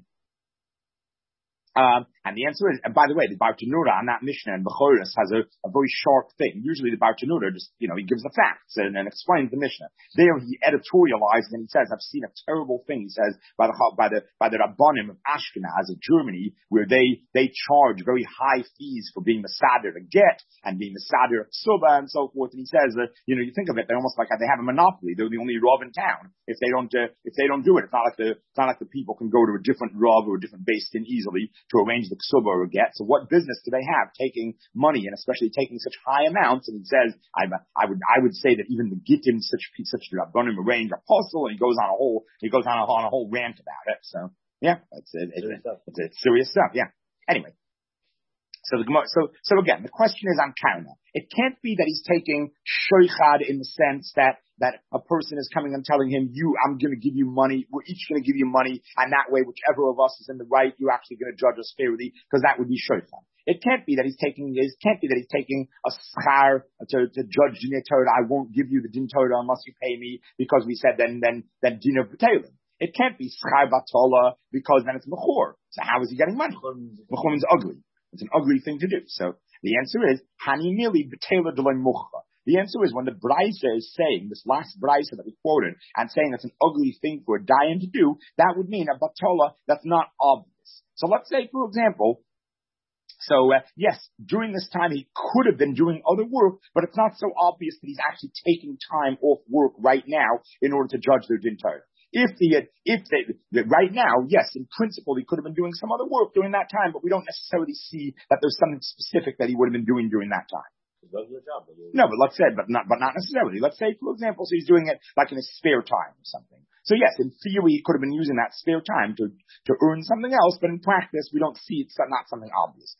Um, and the answer is, and by the way, the Bartanura on that Mishnah in Bechoros has a, a very sharp thing. Usually the Bartanura just, you know, he gives the facts and, and explains the Mishnah. There he editorializes and he says, I've seen a terrible thing, he says, by the, by the, by the Rabbanim of Ashkenaz of Germany, where they, they charge very high fees for being Mesader to get and being Mesader of Ksuba and so forth. And he says that, you know, you think of it, they're almost like they have a monopoly. They're the only Rav in town. If they don't, uh, if they don't do it, it's not like the, it's not like the people can go to a different Rav or a different Beis Din easily to arrange the ksuba or get. So what business do they have taking money and especially taking such high amounts? And he says, I, I would, I would say that even the Gittim, such, such Rabbanim arrange apostle, and he goes on a whole, he goes on a, on a whole rant about it. So yeah, it's, it, it, it's, it's, it's serious stuff. Yeah. Anyway. So the so so again, the question is on Kauna. It can't be that he's taking shoichad in the sense that that a person is coming and telling him, "You, I'm going to give you money. We're each going to give you money, and that way, whichever of us is in the right, you're actually going to judge us fairly, because that would be shoichad." It can't be that he's taking. It can't be that he's taking a schar to, to judge din Torah. I won't give you the din Torah unless you pay me, because we said then then then din of b'telim. It can't be schar batola because then it's mechor. So how is he getting money? Mechor means ugly. It's an ugly thing to do. So the answer is, Hani Mili B'Tela D'Loi Mucha. The answer is when the Braisa is saying, this last Braisa that we quoted, and saying it's an ugly thing for a dayan to do, that would mean a Batola that's not obvious. So let's say, for example, so uh, yes, during this time he could have been doing other work, but it's not so obvious that he's actually taking time off work right now in order to judge their din Torah. If he had, if they, right now, yes, in principle, he could have been doing some other work during that time, but we don't necessarily see that there's something specific that he would have been doing during that time. Job, no, but let's say, but not, but not necessarily. Let's say, for example, so he's doing it like in his spare time or something. So yes, in theory, he could have been using that spare time to, to earn something else, but in practice, we don't see it's not something obvious.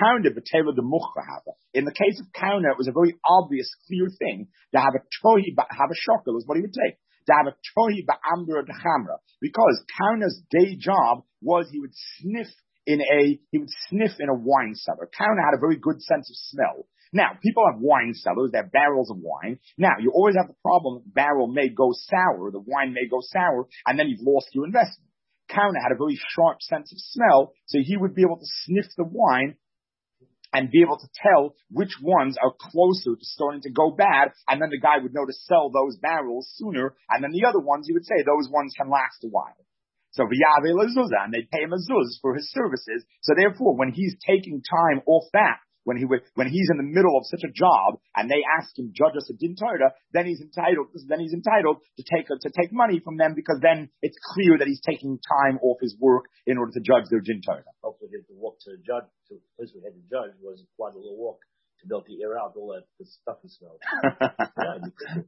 In the case of Kauna, it was a very obvious, clear thing to have a tohi, have a shokel is what he would take. To have a tohi ba'amra d'chamra, because Kauna's day job was he would sniff in a he would sniff in a wine cellar. Kauna had a very good sense of smell. Now, people have wine cellars, they have barrels of wine. Now, you always have the problem the barrel may go sour, the wine may go sour, and then you've lost your investment. Kauna had a very sharp sense of smell, so he would be able to sniff the wine and be able to tell which ones are closer to starting to go bad, and then the guy would know to sell those barrels sooner, and then the other ones, he would say, those ones can last a while. So, v'yave lezuzah, and they'd pay him a zuz for his services. So therefore, when he's taking time off that, when he when he's in the middle of such a job, and they ask him, judge us a din Torah, then he's entitled, then he's entitled to take, to take money from them, because then it's clear that he's taking time off his work in order to judge their din Torah. Hopefully, the walk to the judge, to the place we had the judge, was quite a little walk to be able to air out all that the stuff he smells. yeah, you could.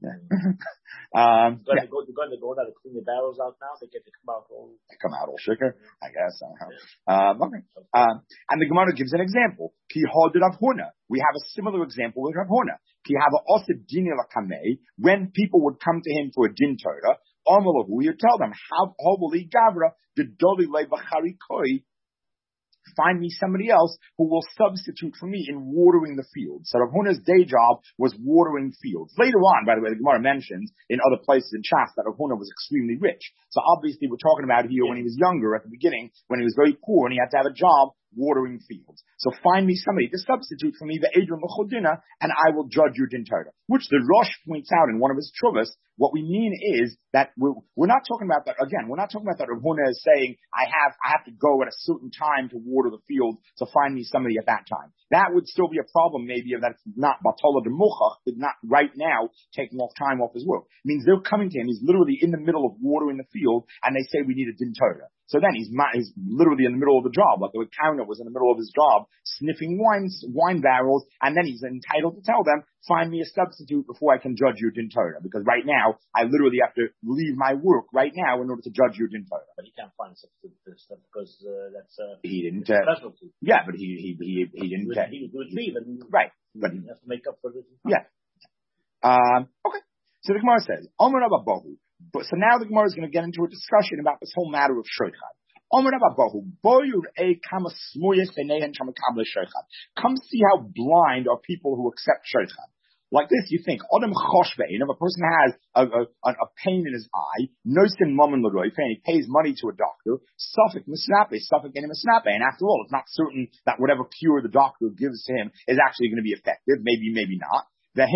um, They're yeah. going to go, they're going to clean the barrels out now. They get to come out all. They come out all sugar, I guess. I don't know. Um, okay. Um, and the Gemara gives an example. Ki hodid Rav Huna. We have a similar example with Rav Huna. Ki have a osed dini lakamei. When people would come to him for a din Torah, Amalahu, you tell them, how hobuli gavra the doli le b'chari koi. Find me somebody else who will substitute for me in watering the fields. So Rav Huna's day job was watering fields. Later on, by the way, the Gemara mentions in other places in Shas that Rav Huna was extremely rich. So obviously we're talking about here when he was younger, at the beginning, when he was very poor and he had to have a job watering fields. So find me somebody to substitute for me, the Adrian Mechodina, and I will judge your din Torah. Which the Rosh points out in one of his Truvas. What we mean is that we're, we're not talking about that, again, we're not talking about that Rav Huna is saying, I have, I have to go at a certain time to water the field, so find me somebody at that time. That would still be a problem maybe if that's not Batola de Muchach, but not right now taking off time off his work. It means they're coming to him, he's literally in the middle of watering the field, and they say we need a din Torah. So then he's, he's literally in the middle of the job, like the counter was in the middle of his job, sniffing wines, wine barrels, and then he's entitled to tell them, find me a substitute before I can judge your din Torah. Because right now, I literally have to leave my work right now in order to judge your din Torah. But he can't find a substitute for this stuff because uh, that's uh, he didn't. Uh, specialty. Yeah, but he he he he didn't. He would, he would leave and right, but he has to make up for this. Yeah. Um. Okay. So the Gemara says, Omer Rabba Bahu. But so now the Gemara is going to get into a discussion about this whole matter of sheikhad. Omer Rabba Bahu. Boyur e kama smuyes benehen shamakam sheikhad. Come see how blind are people who accept sheikhad. Like this, you think, Adam Choshvein, if a person has a, a, a pain in his eye, Nosin Mammon Leroy, and he pays money to a doctor, Suffolk Misnape, Suffolk in Misnape, and after all, it's not certain that whatever cure the doctor gives to him is actually going to be effective, maybe, maybe not.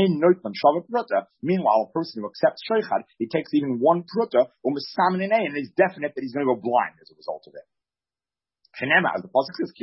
Meanwhile, a person who accepts sheikhad, he takes even one pruta, or misamin and he's definite that he's going to go blind as a result of it. As the pasuk says,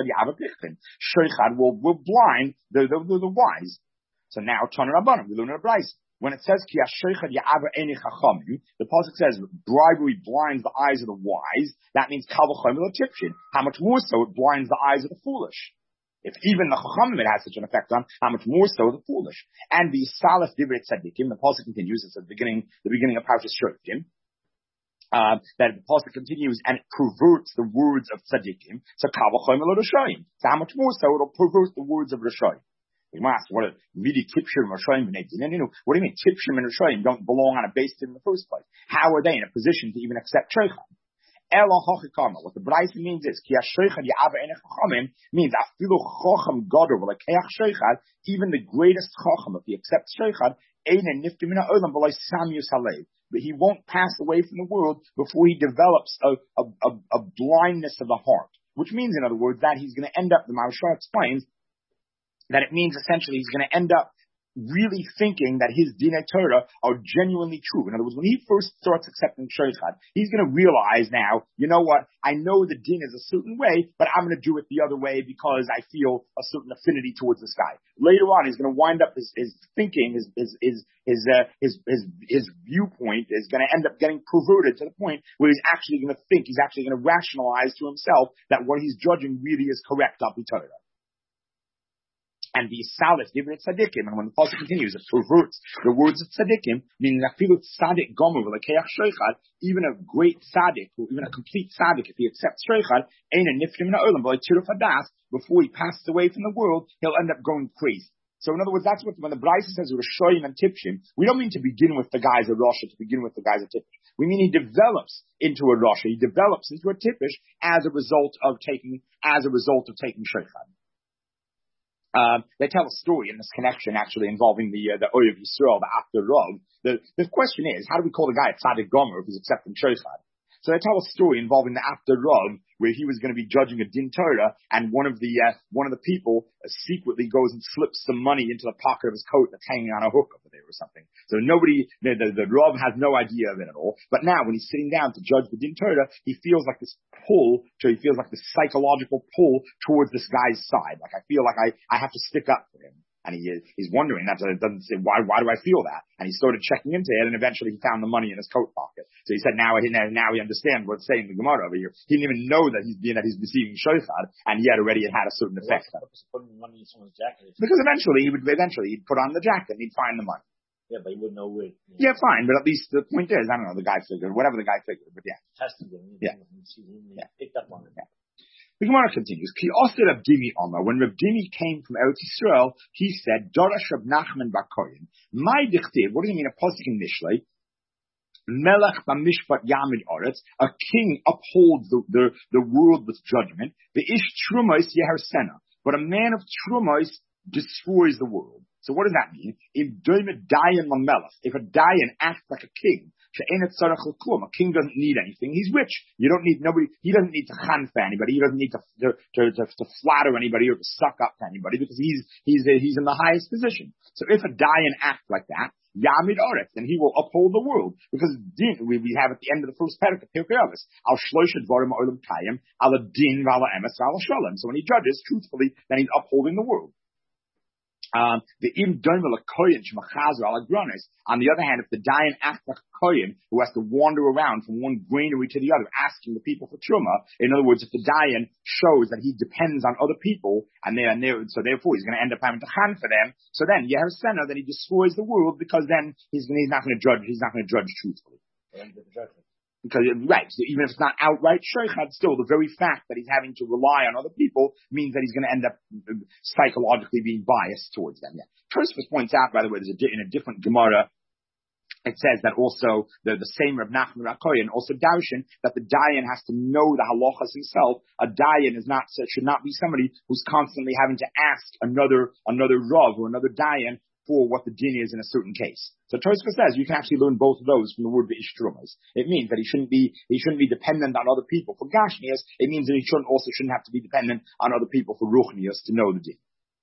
sheikhad will, will blind the, the, the, the wise. So now, Tana Rabbanim, we learn in a Bryce. When it says, Ki ha-sheikhad ya'ava eni chachamim, the pasuk says, bribery blinds the eyes of the wise. That means kal v'chomer lo tipshin. How much more so it blinds the eyes of the foolish. If even the chachamim it has such an effect on, how much more so the foolish. And the salaf divrei tzadikim, the pasuk continues, it's at the beginning, the beginning of Parshas Shoftim, uh, that the pasuk continues and it perverts the words of tzadikim. So kal v'chomer lo rishayim. So how much more so it'll pervert the words of rishayim. You must, what are really Tipshim and Rishayim? You know, what do you mean Tipshim and Rishayim don't belong on a base in the first place? How are they in a position to even accept sheikhad? Ela hachikama. What the Bryce means is, Ki ha-sheikhad ya'ava eni chachamim means afilu chacham gadol v'lekeach sheikhad, even the greatest chacham, if he accepts sheikhad, ein niftim min ha'olam v'lo samyus halev. But he won't pass away from the world before he develops a, a, a, a blindness of the heart. Which means, in other words, that he's going to end up, the Maharsha explains, that it means essentially he's going to end up really thinking that his Dinei Torah are genuinely true. In other words, when he first starts accepting sheikhad, he's going to realize now, you know what, I know the din is a certain way, but I'm going to do it the other way because I feel a certain affinity towards this guy. Later on, he's going to wind up his, his thinking, his his his his, uh, his his his viewpoint is going to end up getting perverted to the point where he's actually going to think, he's actually going to rationalize to himself that what he's judging really is correct al pi Torah. And the salif divrei tzadikim, and when the pasuk continues, it perverts the words of tzadikim, meaning that afilu tzadik gomer v'lekeach sheikhad, even a great tzadik, or even a complete tzadik, if he accepts sheikhad, ein niftim min ha'olam v'lo tiruf hadas, before he passes away from the world, he'll end up going crazy. So in other words, that's what, when the Bryce says Rishoyim and Tipshim, we don't mean to begin with the guys of Rasha, to begin with the guys of Tippish. We mean he develops into a Rasha, he develops into a Tippish as a result of taking, as a result of taking sheikhad. Um, they tell a story in this connection, actually involving the uh, the Oyev Yisrael, the After Rov. The the question is, how do we call the guy a Tzadik Gomer if he's accepting sheikhad? So they tell a story involving the After Rov, where he was going to be judging a din Torah, and one of the uh, one of the people uh, secretly goes and slips some money into the pocket of his coat that's hanging on a hook over there or something. So nobody, the, the, the Rav has no idea of it at all. But now, when he's sitting down to judge the din Torah, he feels like this pull, so he feels like this psychological pull towards this guy's side. Like I feel like I I have to stick up for him. And he he's wondering, that doesn't say, why, why do I feel that? And he started checking into it, and eventually he found the money in his coat pocket. So he said, now he, now he understands what's saying in the Gemara over here. He didn't even know that he's, that he's receiving shaykhad, and yet already it had a certain effect. What's the putting money in someone's jacket? Because eventually he would, eventually he'd put on the jacket and he'd find the money. Yeah, but he wouldn't know where. You know. Yeah, fine, but at least the point is, I don't know, the guy figured, whatever the guy figured, but yeah. Tested him. Yeah. He, he, he picked up on it. Yeah. The Gemara continues. Ki osir Reb Dimi Omer, when Reb Dimi came from Eretz Yisrael, he said, Dorash Reb Nachman bar Koyin, my dichtiv, what does it mean, a posik in Mishlei? Melech b'mishpat yamid oretz, a king upholds the, the, the world with judgment. The ish trumos yeher sena, but a man of trumos destroys the world. So what does that mean? If if a dayan acts like a king, a king doesn't need anything. He's rich. You don't need nobody. He doesn't need to chanfa anybody. He doesn't need to to, to to to flatter anybody or to suck up to anybody because he's he's he's in the highest position. So if a dayan acts like that, Yamid Oretz, then he will uphold the world. Because din, we, we have at the end of the first parak of Pirkei Avos, Al Shloisha Dvarim Olam Kayim, Ala Din Vala Emes Vala Shalom. So when he judges truthfully, then he's upholding the world. Um, the im doimel a koyin shmachazer ala gronis. On the other hand, if the dayan acts like a koyin who has to wander around from one granary to the other, asking the people for truma, in other words, if the dayan shows that he depends on other people, and they and so therefore he's going to end up having to hand for them. So then you have a senna that he destroys the world because then he's he's not going to judge. He's not going to judge truthfully. Because, right, so even if it's not outright shaykhad, still the very fact that he's having to rely on other people means that he's going to end up psychologically being biased towards them. Yeah. Tosfos points out, by the way, there's a, in a different Gemara, it says that also the, the same Reb Nachman bar Koyin also darshan that the dayan has to know the halachas himself. A dayan is not should not be somebody who's constantly having to ask another another rav or another dayan for what the din is in a certain case. So Tosfos says you can actually learn both of those from the word v'ishtrumas. It means that he shouldn't be he shouldn't be dependent on other people for gashmias. It means that he shouldn't also shouldn't have to be dependent on other people for ruchnias to know the din.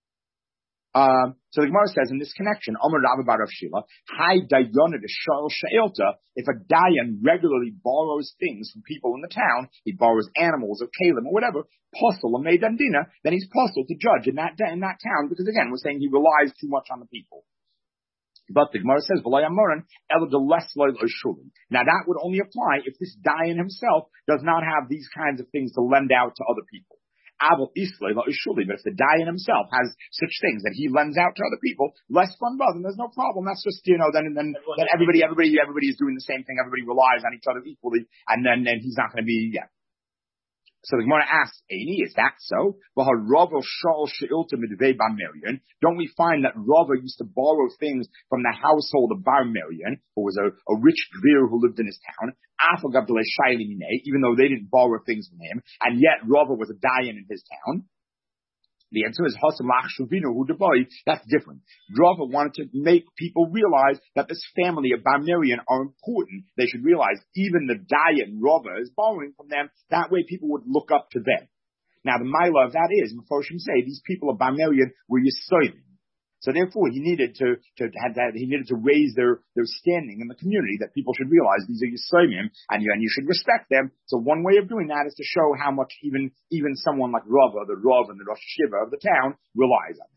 Um, so the Gemara says in this connection, Omer Rabba bar Rav Shila, Hai dayona de shal she'elta, if a dayan regularly borrows things from people in the town, he borrows animals or kalim or whatever, posel or meidandina, then he's posel to judge in that in that town, because again, we're saying he relies too much on the people. But the Gemara says, now that would only apply if this dayan himself does not have these kinds of things to lend out to other people. But if the dayan himself has such things that he lends out to other people, less fun buzz, and there's no problem. That's just, you know, then then, then everybody, everybody, everybody is doing the same thing. Everybody relies on each other equally, and then, then he's not going to be, yeah. So the Gemara asks, Eini, is that so? Don't we find that Rava used to borrow things from the household of Bar Miriam, who was a, a rich gvir who lived in his town, even though they didn't borrow things from him, and yet Rava was a dayan in his town? The answer is that's different. Rava wanted to make people realize that this family of Bar Miriam are important. They should realize even the dayan Rava is borrowing from them. That way people would look up to them. Now the mila of that is, Mefoshim say, these people of Bar Miriam were Yisoyim. So therefore, he needed to, to have that, he needed to raise their, their standing in the community, that people should realize these are Yisraelim, and you, and you should respect them. So one way of doing that is to show how much even, even someone like Rava, the Rav and the Rosh Shiva of the town, relies on them.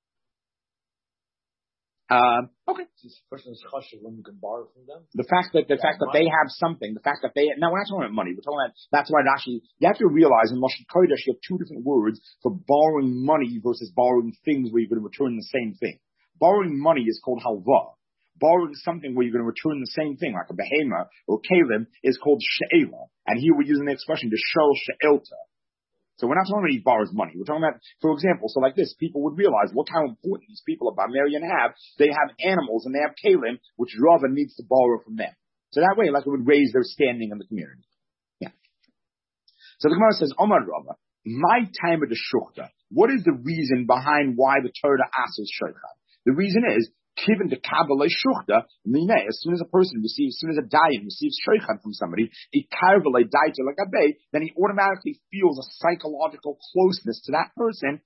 Um, okay. This person is chashiv when you can borrow from them. The fact that the yeah, fact that money. They have something, the fact that they now we're not talking about money. We're talking about that's why Rashi. You have to realize in Moshe Kodesh you have two different words for borrowing money versus borrowing things where you're going to return the same thing. Borrowing money is called halva. Borrowing something where you're going to return the same thing, like a behema or kalim, is called she'ela. And here we're using the expression to shel she'elta. So we're not talking about he borrows money. We're talking about, for example, so like this, people would realize look how important these people of Bar Miriam have. They have animals and they have kalim, which Rava needs to borrow from them. So that way, like it would raise their standing in the community. Yeah. So the Gemara says, Omar Rava, my time of the shuchta. What is the reason behind why the Torah asks shaykhad? The reason is, given to Kabbalah Shuchta, as soon as a person receives, as soon as a dayan receives shaykhad from somebody, then he automatically feels a psychological closeness to that person.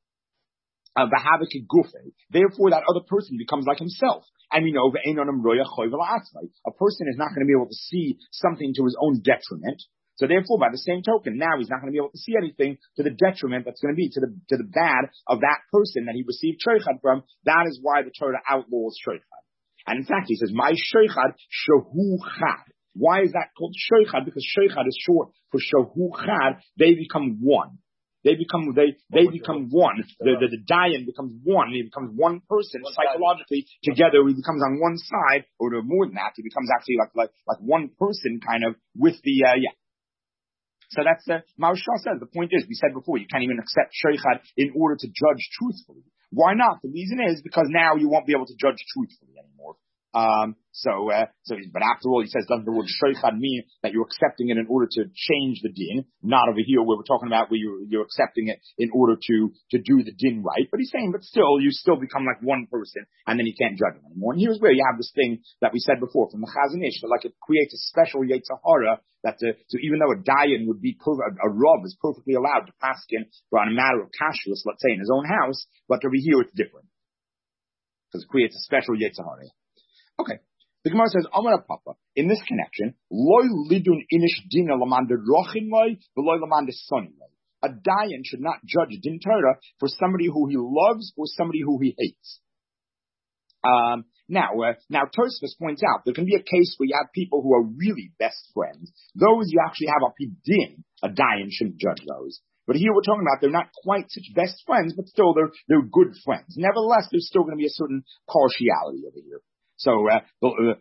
Therefore, that other person becomes like himself. And we know, a person is not going to be able to see something to his own detriment. So therefore, by the same token, now he's not going to be able to see anything to the detriment that's going to be to the to the bad of that person that he received sheichad from. That is why the Torah outlaws sheichad. And in fact, he says, "My sheichad shehu chad." Why is that called sheichad? Because sheichad is short for shehu chad. They become one. They become they they become one. The the, the dayan becomes one. He becomes one person psychologically together. He becomes on one side, or more than that, he becomes actually like like like one person kind of with the uh, yeah. So that's the, uh, Maharsha says, the point is, we said before, you can't even accept sheichad in order to judge truthfully. Why not? The reason is because now you won't be able to judge truthfully anymore. Um, so, uh, so, but after all, he says, doesn't the word sheichad mean that you're accepting it in order to change the din? Not over here where we're talking about where you're, you're accepting it in order to, to do the din right. But he's saying, but still, you still become like one person, and then you can't judge him anymore. And here's where you have this thing that we said before from the Chazon Ish, that like it creates a special Yetzer Hara that, uh, so even though a dayan would be, a, a rav is perfectly allowed to paskin for on a matter of kashrus, let's say in his own house, but over here it's different. Because it creates a special Yetzer Hara. Okay. The Gemara says, Amar Papa, in this connection, loy lidun inish dina lamanda rochin loy, veloy lamanda soni loy. A dayan should not judge din Torah for somebody who he loves or somebody who he hates. Um, now, uh, now Tosfos points out there can be a case where you have people who are really best friends. Those you actually have a din. A dayan shouldn't judge those. But here we're talking about they're not quite such best friends, but still they're they're good friends. Nevertheless, there's still going to be a certain partiality over here. So, uh, but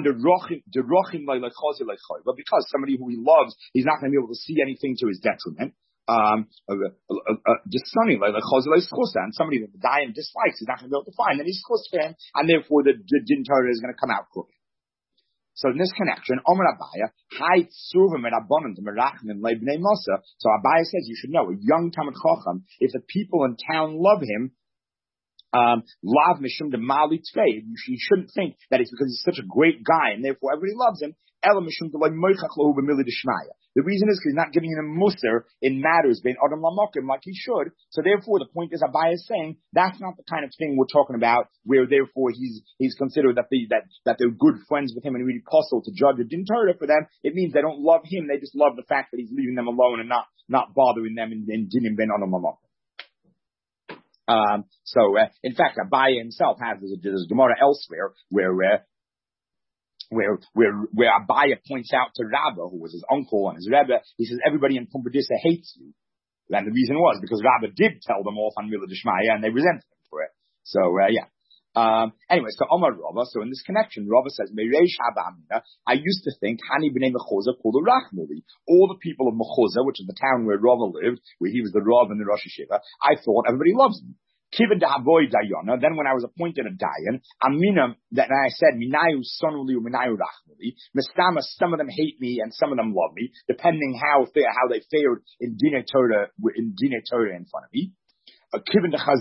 because somebody who he loves, he's not going to be able to see anything to his detriment. Um, just sunny like and somebody that the dayan dislikes, he's not going to be able to find. Then he's close to him, and therefore the din Torah is going to come out crooked. So in this connection, Omer Abaya, Hai Tzuvim and Abonant and Merachim and Leibnei Mosa. So Abaya says you should know a young Talmid Chacham, if the people in town love him, Um, Lav Mishum de Mali Tzvei. You shouldn't think that it's because he's such a great guy and therefore everybody loves him. Ela Mishum de Loi Moichach Lahu B'Mili D'Shmaya. The reason is because he's not giving him mussar in matters bein Adam Lamokim like he should. So therefore, the point is, Abaya is saying that's not the kind of thing we're talking about, where therefore he's he's considered that they that that they're good friends with him and really possible to judge a din Torah for them. It means they don't love him; they just love the fact that he's leaving them alone and not not bothering them in, in dinim bein Adam Lamokim. Um, so, uh, in fact, Abaya himself has this, this Gemara elsewhere where, uh, where, where, where Abaya points out to Rabbah, who was his uncle and his Rebbe, he says, everybody in Pumbedisa hates you. And the reason was because Rabbah did tell them off on Mila D'Shmaya and they resented him for it. So, uh, yeah. Um, anyway, so Omar Rava, so in this connection, Rava says, Meireish Habamina, I used to think, Hani b'nei Mechoza kulu rachmuli. All the people of Mechoza, which is the town where Rava lived, where he was the Rav and the Rosh Hashiva, I thought everybody loves me. Kiva da'avoy dayana, then when I was appointed a dayan, Amina, that I said, Minayu sonuli or Minayu rachmuli, Mistama, some of them hate me and some of them love me, depending how, how they fared in Dinei Torah, in Dinei Torah in front of me. But then I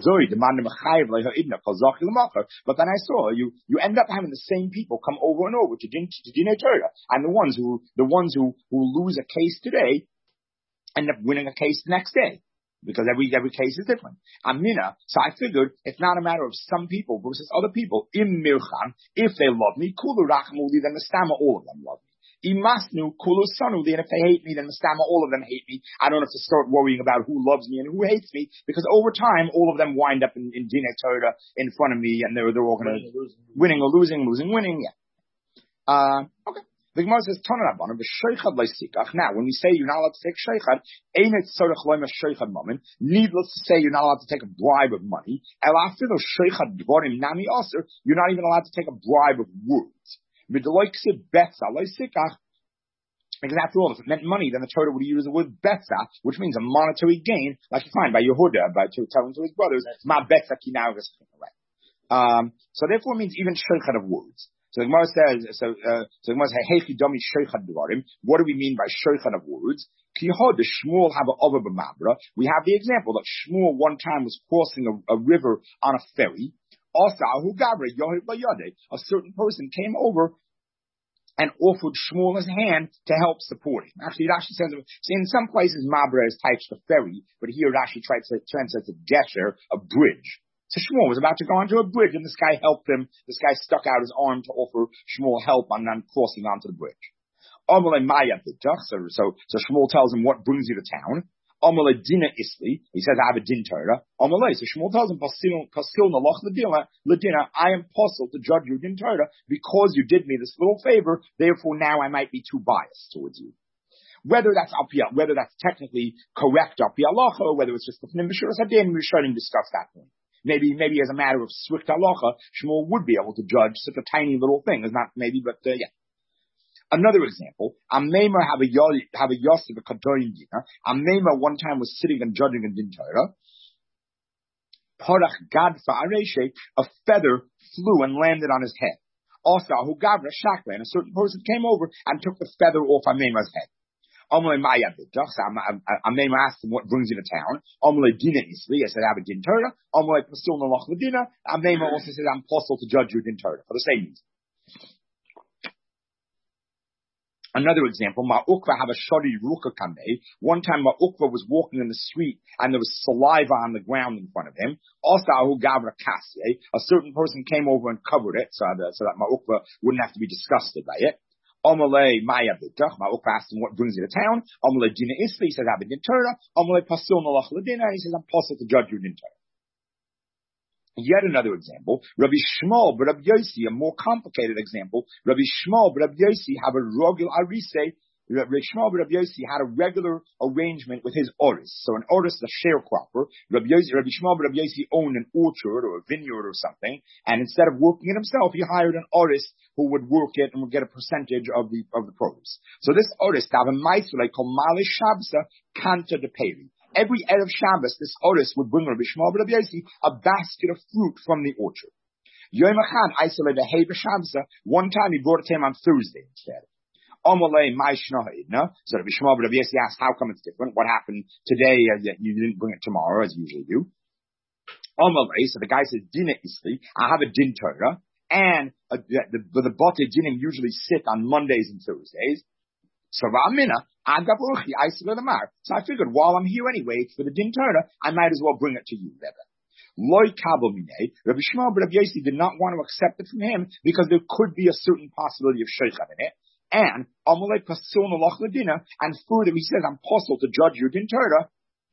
saw you, you end up having the same people come over and over to Dinei Torah. And the ones who, the ones who, who lose a case today end up winning a case the next day. Because every, every case is different. Amina, so I figured it's not a matter of some people versus other people. Im mirchan, if they love me, kulu rachmuli, then the stama, all of them love me. Imasnu kulu sanuli, and if they hate me, then the stama, all of them hate me. I don't have to start worrying about who loves me and who hates me, because over time, all of them wind up in, in Dinei Torah in front of me, and they're, they're all going to, winning or losing, losing, winning, yeah. Uh, okay. The Gemara says, Tanarabban, the sheichad leisikach. Now, when we say you're not allowed to take sheichad, ain't it tzorech loim a sheichad moment? Needless to say, you're not allowed to take a bribe of money. Elafil sheichad dvarim nami aser. You're not even allowed to take a bribe of words. Midloiksib betza leisikach. Because after all, if it meant money, then the Torah would use the word betza, which means a monetary gain, like you find by Yehuda, by telling to his brothers, ma betza ki now is right. Um, so therefore, it means even sheichad of words. So the Gemara says, so, uh, so the Gemara says, Heichi domi sheichad dvarim. What do we mean by sheichad of words? Kihod, the Shmuel have a over b'mabra. We have the example that Shmuel one time was crossing a, a river on a ferry. Also, hu gabra yohiv layade. A certain person came over and offered Shmuel his hand to help support him. Actually, Rashi says, in some places mabra is typed to ferry, but here Rashi tries to translate a gesher, a bridge. So Shmuel was about to go onto a bridge, and this guy helped him. This guy stuck out his arm to offer Shmuel help on, on crossing onto the bridge. Amalei Maya B'dach. So, so, so Shmuel tells him what brings you to town. Amalei Dina Isli. He says, I have a din Torah. Amalei. So Shmuel tells him, Pasil Nalach Ladina, Ladina, I am possible to judge you din Torah because you did me this little favor. Therefore, now I might be too biased towards you. Whether that's apia, whether that's technically correct apia halacha, or whether it's just the B'shuras Hadin, we're starting to discuss that point. Maybe, maybe as a matter of strict halacha, Shmuel would be able to judge such a tiny little thing. It's not maybe, but uh, yeah. Another example, Amema have a have a Yosef a Kadorim Dina. Amema one time was sitting and judging a din Torah. Parach Gad Fa'areshe, a feather flew and landed on his head. Also, who Gavra Shakla, and a certain person came over and took the feather off Amema's head. Amalei Maya B'dach. Amema asked him, what brings you to town? Amalei Dina Isli. I said, I have a din Torah. Amalei Pasul Nalach Ladina. Amema also said, I'm possible to judge you din Torah for the same reason. Another example, Ma'ukva have a shari ruka kameh. One time Ma'ukva was walking in the street and there was saliva on the ground in front of him. Asahu gavra kasye. A certain person came over and covered it so that, so that Ma'ukva wouldn't have to be disgusted by it. Amalei Maya B'dach. Ma'ukva asked him, what brings you to town? Amalei Dina Isli. He says, I have a din Torah. Amalei Pasul Nalach Ladina. He says, I'm possible to judge you din Torah. Yet another example, Rabbi Shmuel, but Rabbi Yossi, a more complicated example. Rabbi Shmuel, but Rabbi Yossi have a regular arise. Rabbi Shmuel, but Rabbi Yossi had a regular arrangement with his oris. So an oris is a sharecropper. Rabbi Yossi, Rabbi Shmuel, but Rabbi Yossi owned an orchard or a vineyard or something, and instead of working it himself, he hired an oris who would work it and would get a percentage of the of the produce. So this oris, Daven Ma'aseh called Malish Shabsa Kanta de Peri. Every Erev Shabbos, this oris would bring Rabbi Shmuel Rabbi Yossi a basket of fruit from the orchard. Yom Echad, isolated Hey B'Shabbos. One time he brought it to him on Thursday instead. Amalei Mai Shnahidna. So Rabbi Shmuel Rabbi Yossi asked, how come it's different? What happened today? Uh, you didn't bring it tomorrow, as you usually do. Amalei. So the guy says, Dina Isli. I have a din Torah, and uh, the the, the Bate Dinim usually sit on Mondays and Thursdays. So Ramina, so I figured while I'm here anyway for the din Torah, I might as well bring it to you, Rebbe. Loi kabel minei. Rabbi Shmuel Rabbi Yossi did not want to accept it from him because there could be a certain possibility of sheikhad in it. And amalei pasul nalach ladina, and further he says I'm possible to judge your din Torah.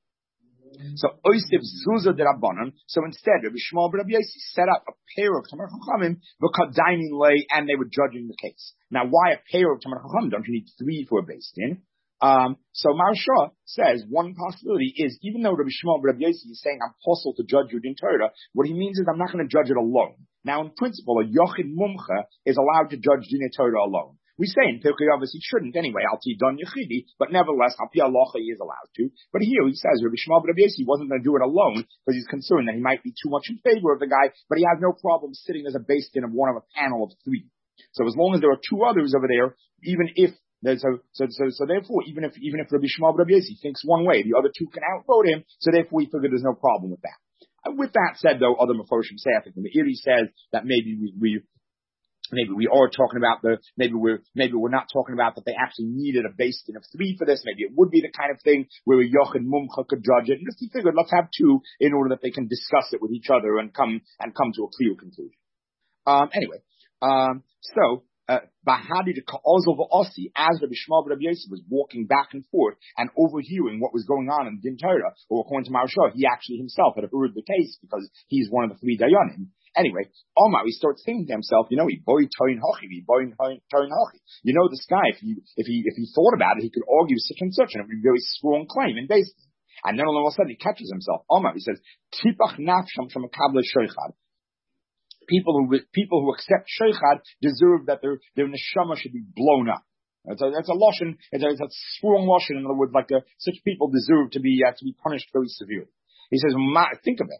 So oisif zuza de rabbanon. So instead, Rabbi Shmuel Rabbi Yossi set up a pair of Tamar Chachamim v'kadainin lay, and they were judging the case. Now, why a pair of Tamar Chachamim? Don't you need three for a beis din? Um, so Maharsha says one possibility is, even though Rabbi Shmuel Rabbi Yossi is saying I'm possible to judge your din Torah, what he means is I'm not going to judge it alone. Now, in principle, a yochid mumcha is allowed to judge din Torah alone. We say in Pirkei Avos he shouldn't anyway, al ti don yechidi, but nevertheless, al pi halacha he is allowed to. But here he says Rabbi Shmuel Rabbi Yossi wasn't going to do it alone because he's concerned that he might be too much in favor of the guy, but he has no problem sitting as a beis din of one of a panel of three. So as long as there are two others over there, even if there's a, so, so, so therefore, even if, even if Rabbi Shmuel Rabbi Yossi thinks one way, the other two can outvote him, so therefore we figure there's no problem with that. And with that said though, other Mefarshim say, I think the Meiri says that maybe we, we Maybe we are talking about the, maybe we're, maybe we're not talking about that they actually needed a beis din of three for this. Maybe it would be the kind of thing where a yochid mumcha could judge it. And just he figured, let's have two in order that they can discuss it with each other and come, and come to a clear conclusion. Um, anyway, um, so, uh, Bahadi de Ka'ozov Ossi, as Rabbi Shmuel Rabbi Yossi was walking back and forth and overhearing what was going on in Din Torah, or according to Maharsha, he actually himself had heard the case because he's one of the three Dayanim. Anyway, Omar, he starts thinking to himself, you know, he boy toin hochi, he boy toin hochi. You know, this guy, if he, if he, if he thought about it, he could argue such and such, and it would be a very strong claim in beis din. And then all of a sudden he catches himself. Omar, he says, tipach nafsham from a kabla sheichad. People who, people who accept sheichad deserve that their, their neshama should be blown up. It's a, it's a lashon, it's a, it's a strong lashon. In other words, like, uh, such people deserve to be, uh, to be punished very severely. He says, think of it.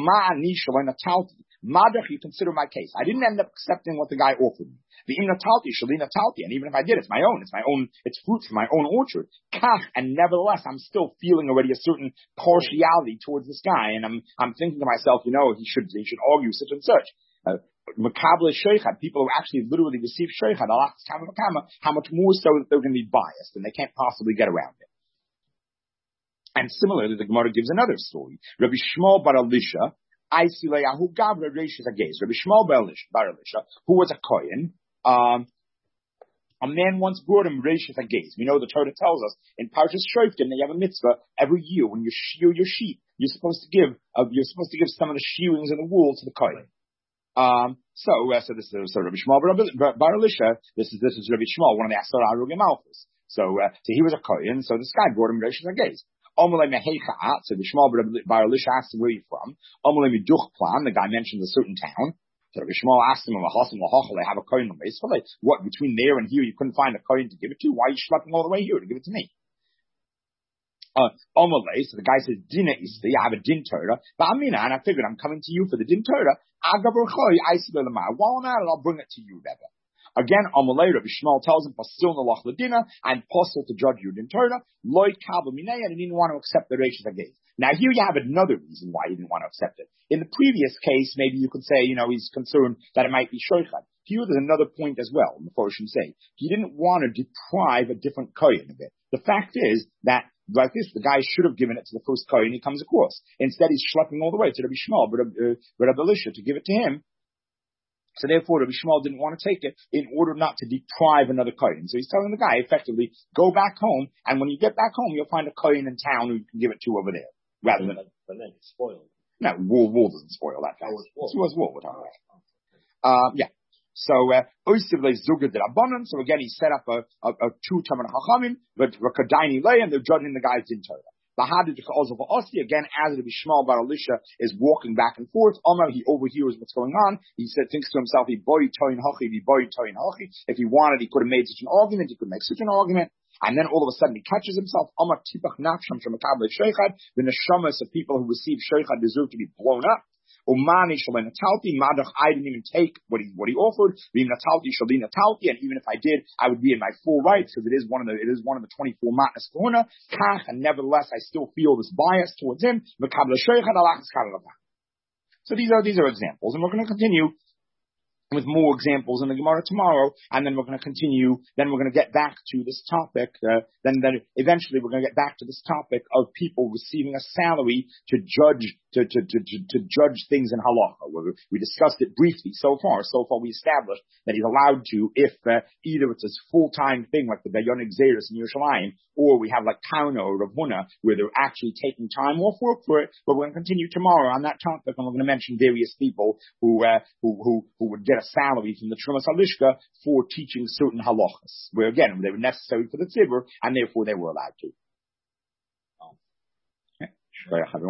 Madach, you consider my case. I didn't end up accepting what the guy offered me. The imnatalti, shalina talti, and even if I did, it's my own. It's my own. It's fruit from my own orchard. Kach, and nevertheless, I'm still feeling already a certain partiality towards this guy, and I'm I'm thinking to myself, you know, he should he should argue such and such. Makabla sheichad, people who actually literally receive sheichad, how much more so that they're going to be biased and they can't possibly get around it. And similarly, the Gemara gives another story. Rabbi Shmuel bar Elisha, Aisileyahu Gabra Reishis Agez. Rabbi Shmuel bar Elisha, who was a Kohen, um, A man once brought him Reishis HaGeis. We know the Torah tells us in Parshas Shoftim that you have a mitzvah every year when you shear your sheep. You're supposed to give, uh, you're supposed to give some of the shearings of the wool to the kohen. Um, so, uh, so this is so Rabbi Shmuel Bar Elisha. This is this is Rabbi Shmuel, one of the Asar Arugim Malchus. So, uh, so he was a kohen. So this guy brought him Reishis HaGeis. Amalei Meheichaat. So the Shmuel Bar Elisha asked him, where are you from? Amalei Miduch Plan. The guy mentions a certain town. So Rabbi Shmuel asked him, they have a kohen. What, between there and here you couldn't find a kohen to give it to? Why are you schlepping all the way here to give it to me? Uh, Amalei, so the guy says, Dina Isti, I have a din Torah. But Amina, and I figured I'm coming to you for the din Torah. While I'm at it, I'll bring it to you, Rebbe. Again, Amalei, Rabbi Shmuel tells him, Pasil Nalach Ladina, and Pasil to judge your din Torah. Loi Kabel Minei, and he didn't want to accept the Reishis HaGeis. Now here you have another reason why he didn't want to accept it. In the previous case, maybe you could say, you know, he's concerned that it might be shoichat. Here there's another point as well, before I should say. He didn't want to deprive a different kohen of it. The fact is that, like this, the guy should have given it to the first kohen he comes across. Instead, he's schlepping all the way to Rabbi Shmuel, but uh, Rabbi Elisha to give it to him. So therefore, Rabbi Shmuel didn't want to take it in order not to deprive another kohen. So he's telling the guy, effectively, go back home, and when you get back home, you'll find a kohen in town who you can give it to over there. Rather than, but then it's spoiled. No, wool, wool doesn't spoil that fast. Oh, it's wool. It was wool we're talking about. Um, yeah. So, uh, so again, he set up a, a, a two Talmid Chachamim, but Rakadaini lay, and they're judging the guy's din Torah. Again, as Rabbi Shmuel Bar Elisha is walking back and forth, Omar, he overhears what's going on. He said, thinks to himself, he boy toin hachi, he boy toin hachi. If he wanted, he could have made such an argument, he could make such an argument. And then all of a sudden he catches himself. Omar tipach nafsham shemakabel sheichad. The neshamas of people who receive sheichad deserve to be blown up. Umani shalei natalti madach. I didn't even take what he what he offered. V'im natalti shalei natalti. And even if I did, I would be in my full rights because it is one of the it is one of the twenty-four matnas kohuna. Kach, and nevertheless, I still feel this bias towards him. Makabel sheichad alachas kalalava. So these are these are examples, and we're going to continue with more examples in the Gemara tomorrow, and then we're going to continue, then we're going to get back to this topic, uh, then, then eventually we're going to get back to this topic of people receiving a salary to judge, to, to, to, to, to judge things in halacha. We discussed it briefly so far. So far we established that he's allowed to if, uh, either it's a full-time thing like the Bayonik Zeres in Yerushalayim, or we have like Kauna or Rav Huna, where they're actually taking time off work for it, but we're going to continue tomorrow on that topic, and we're going to mention various people who, uh, who, who, who would get a salary from the Trumas Halishka for teaching certain halachas, where again, they were necessary for the tzibur, and therefore they were allowed to. Okay.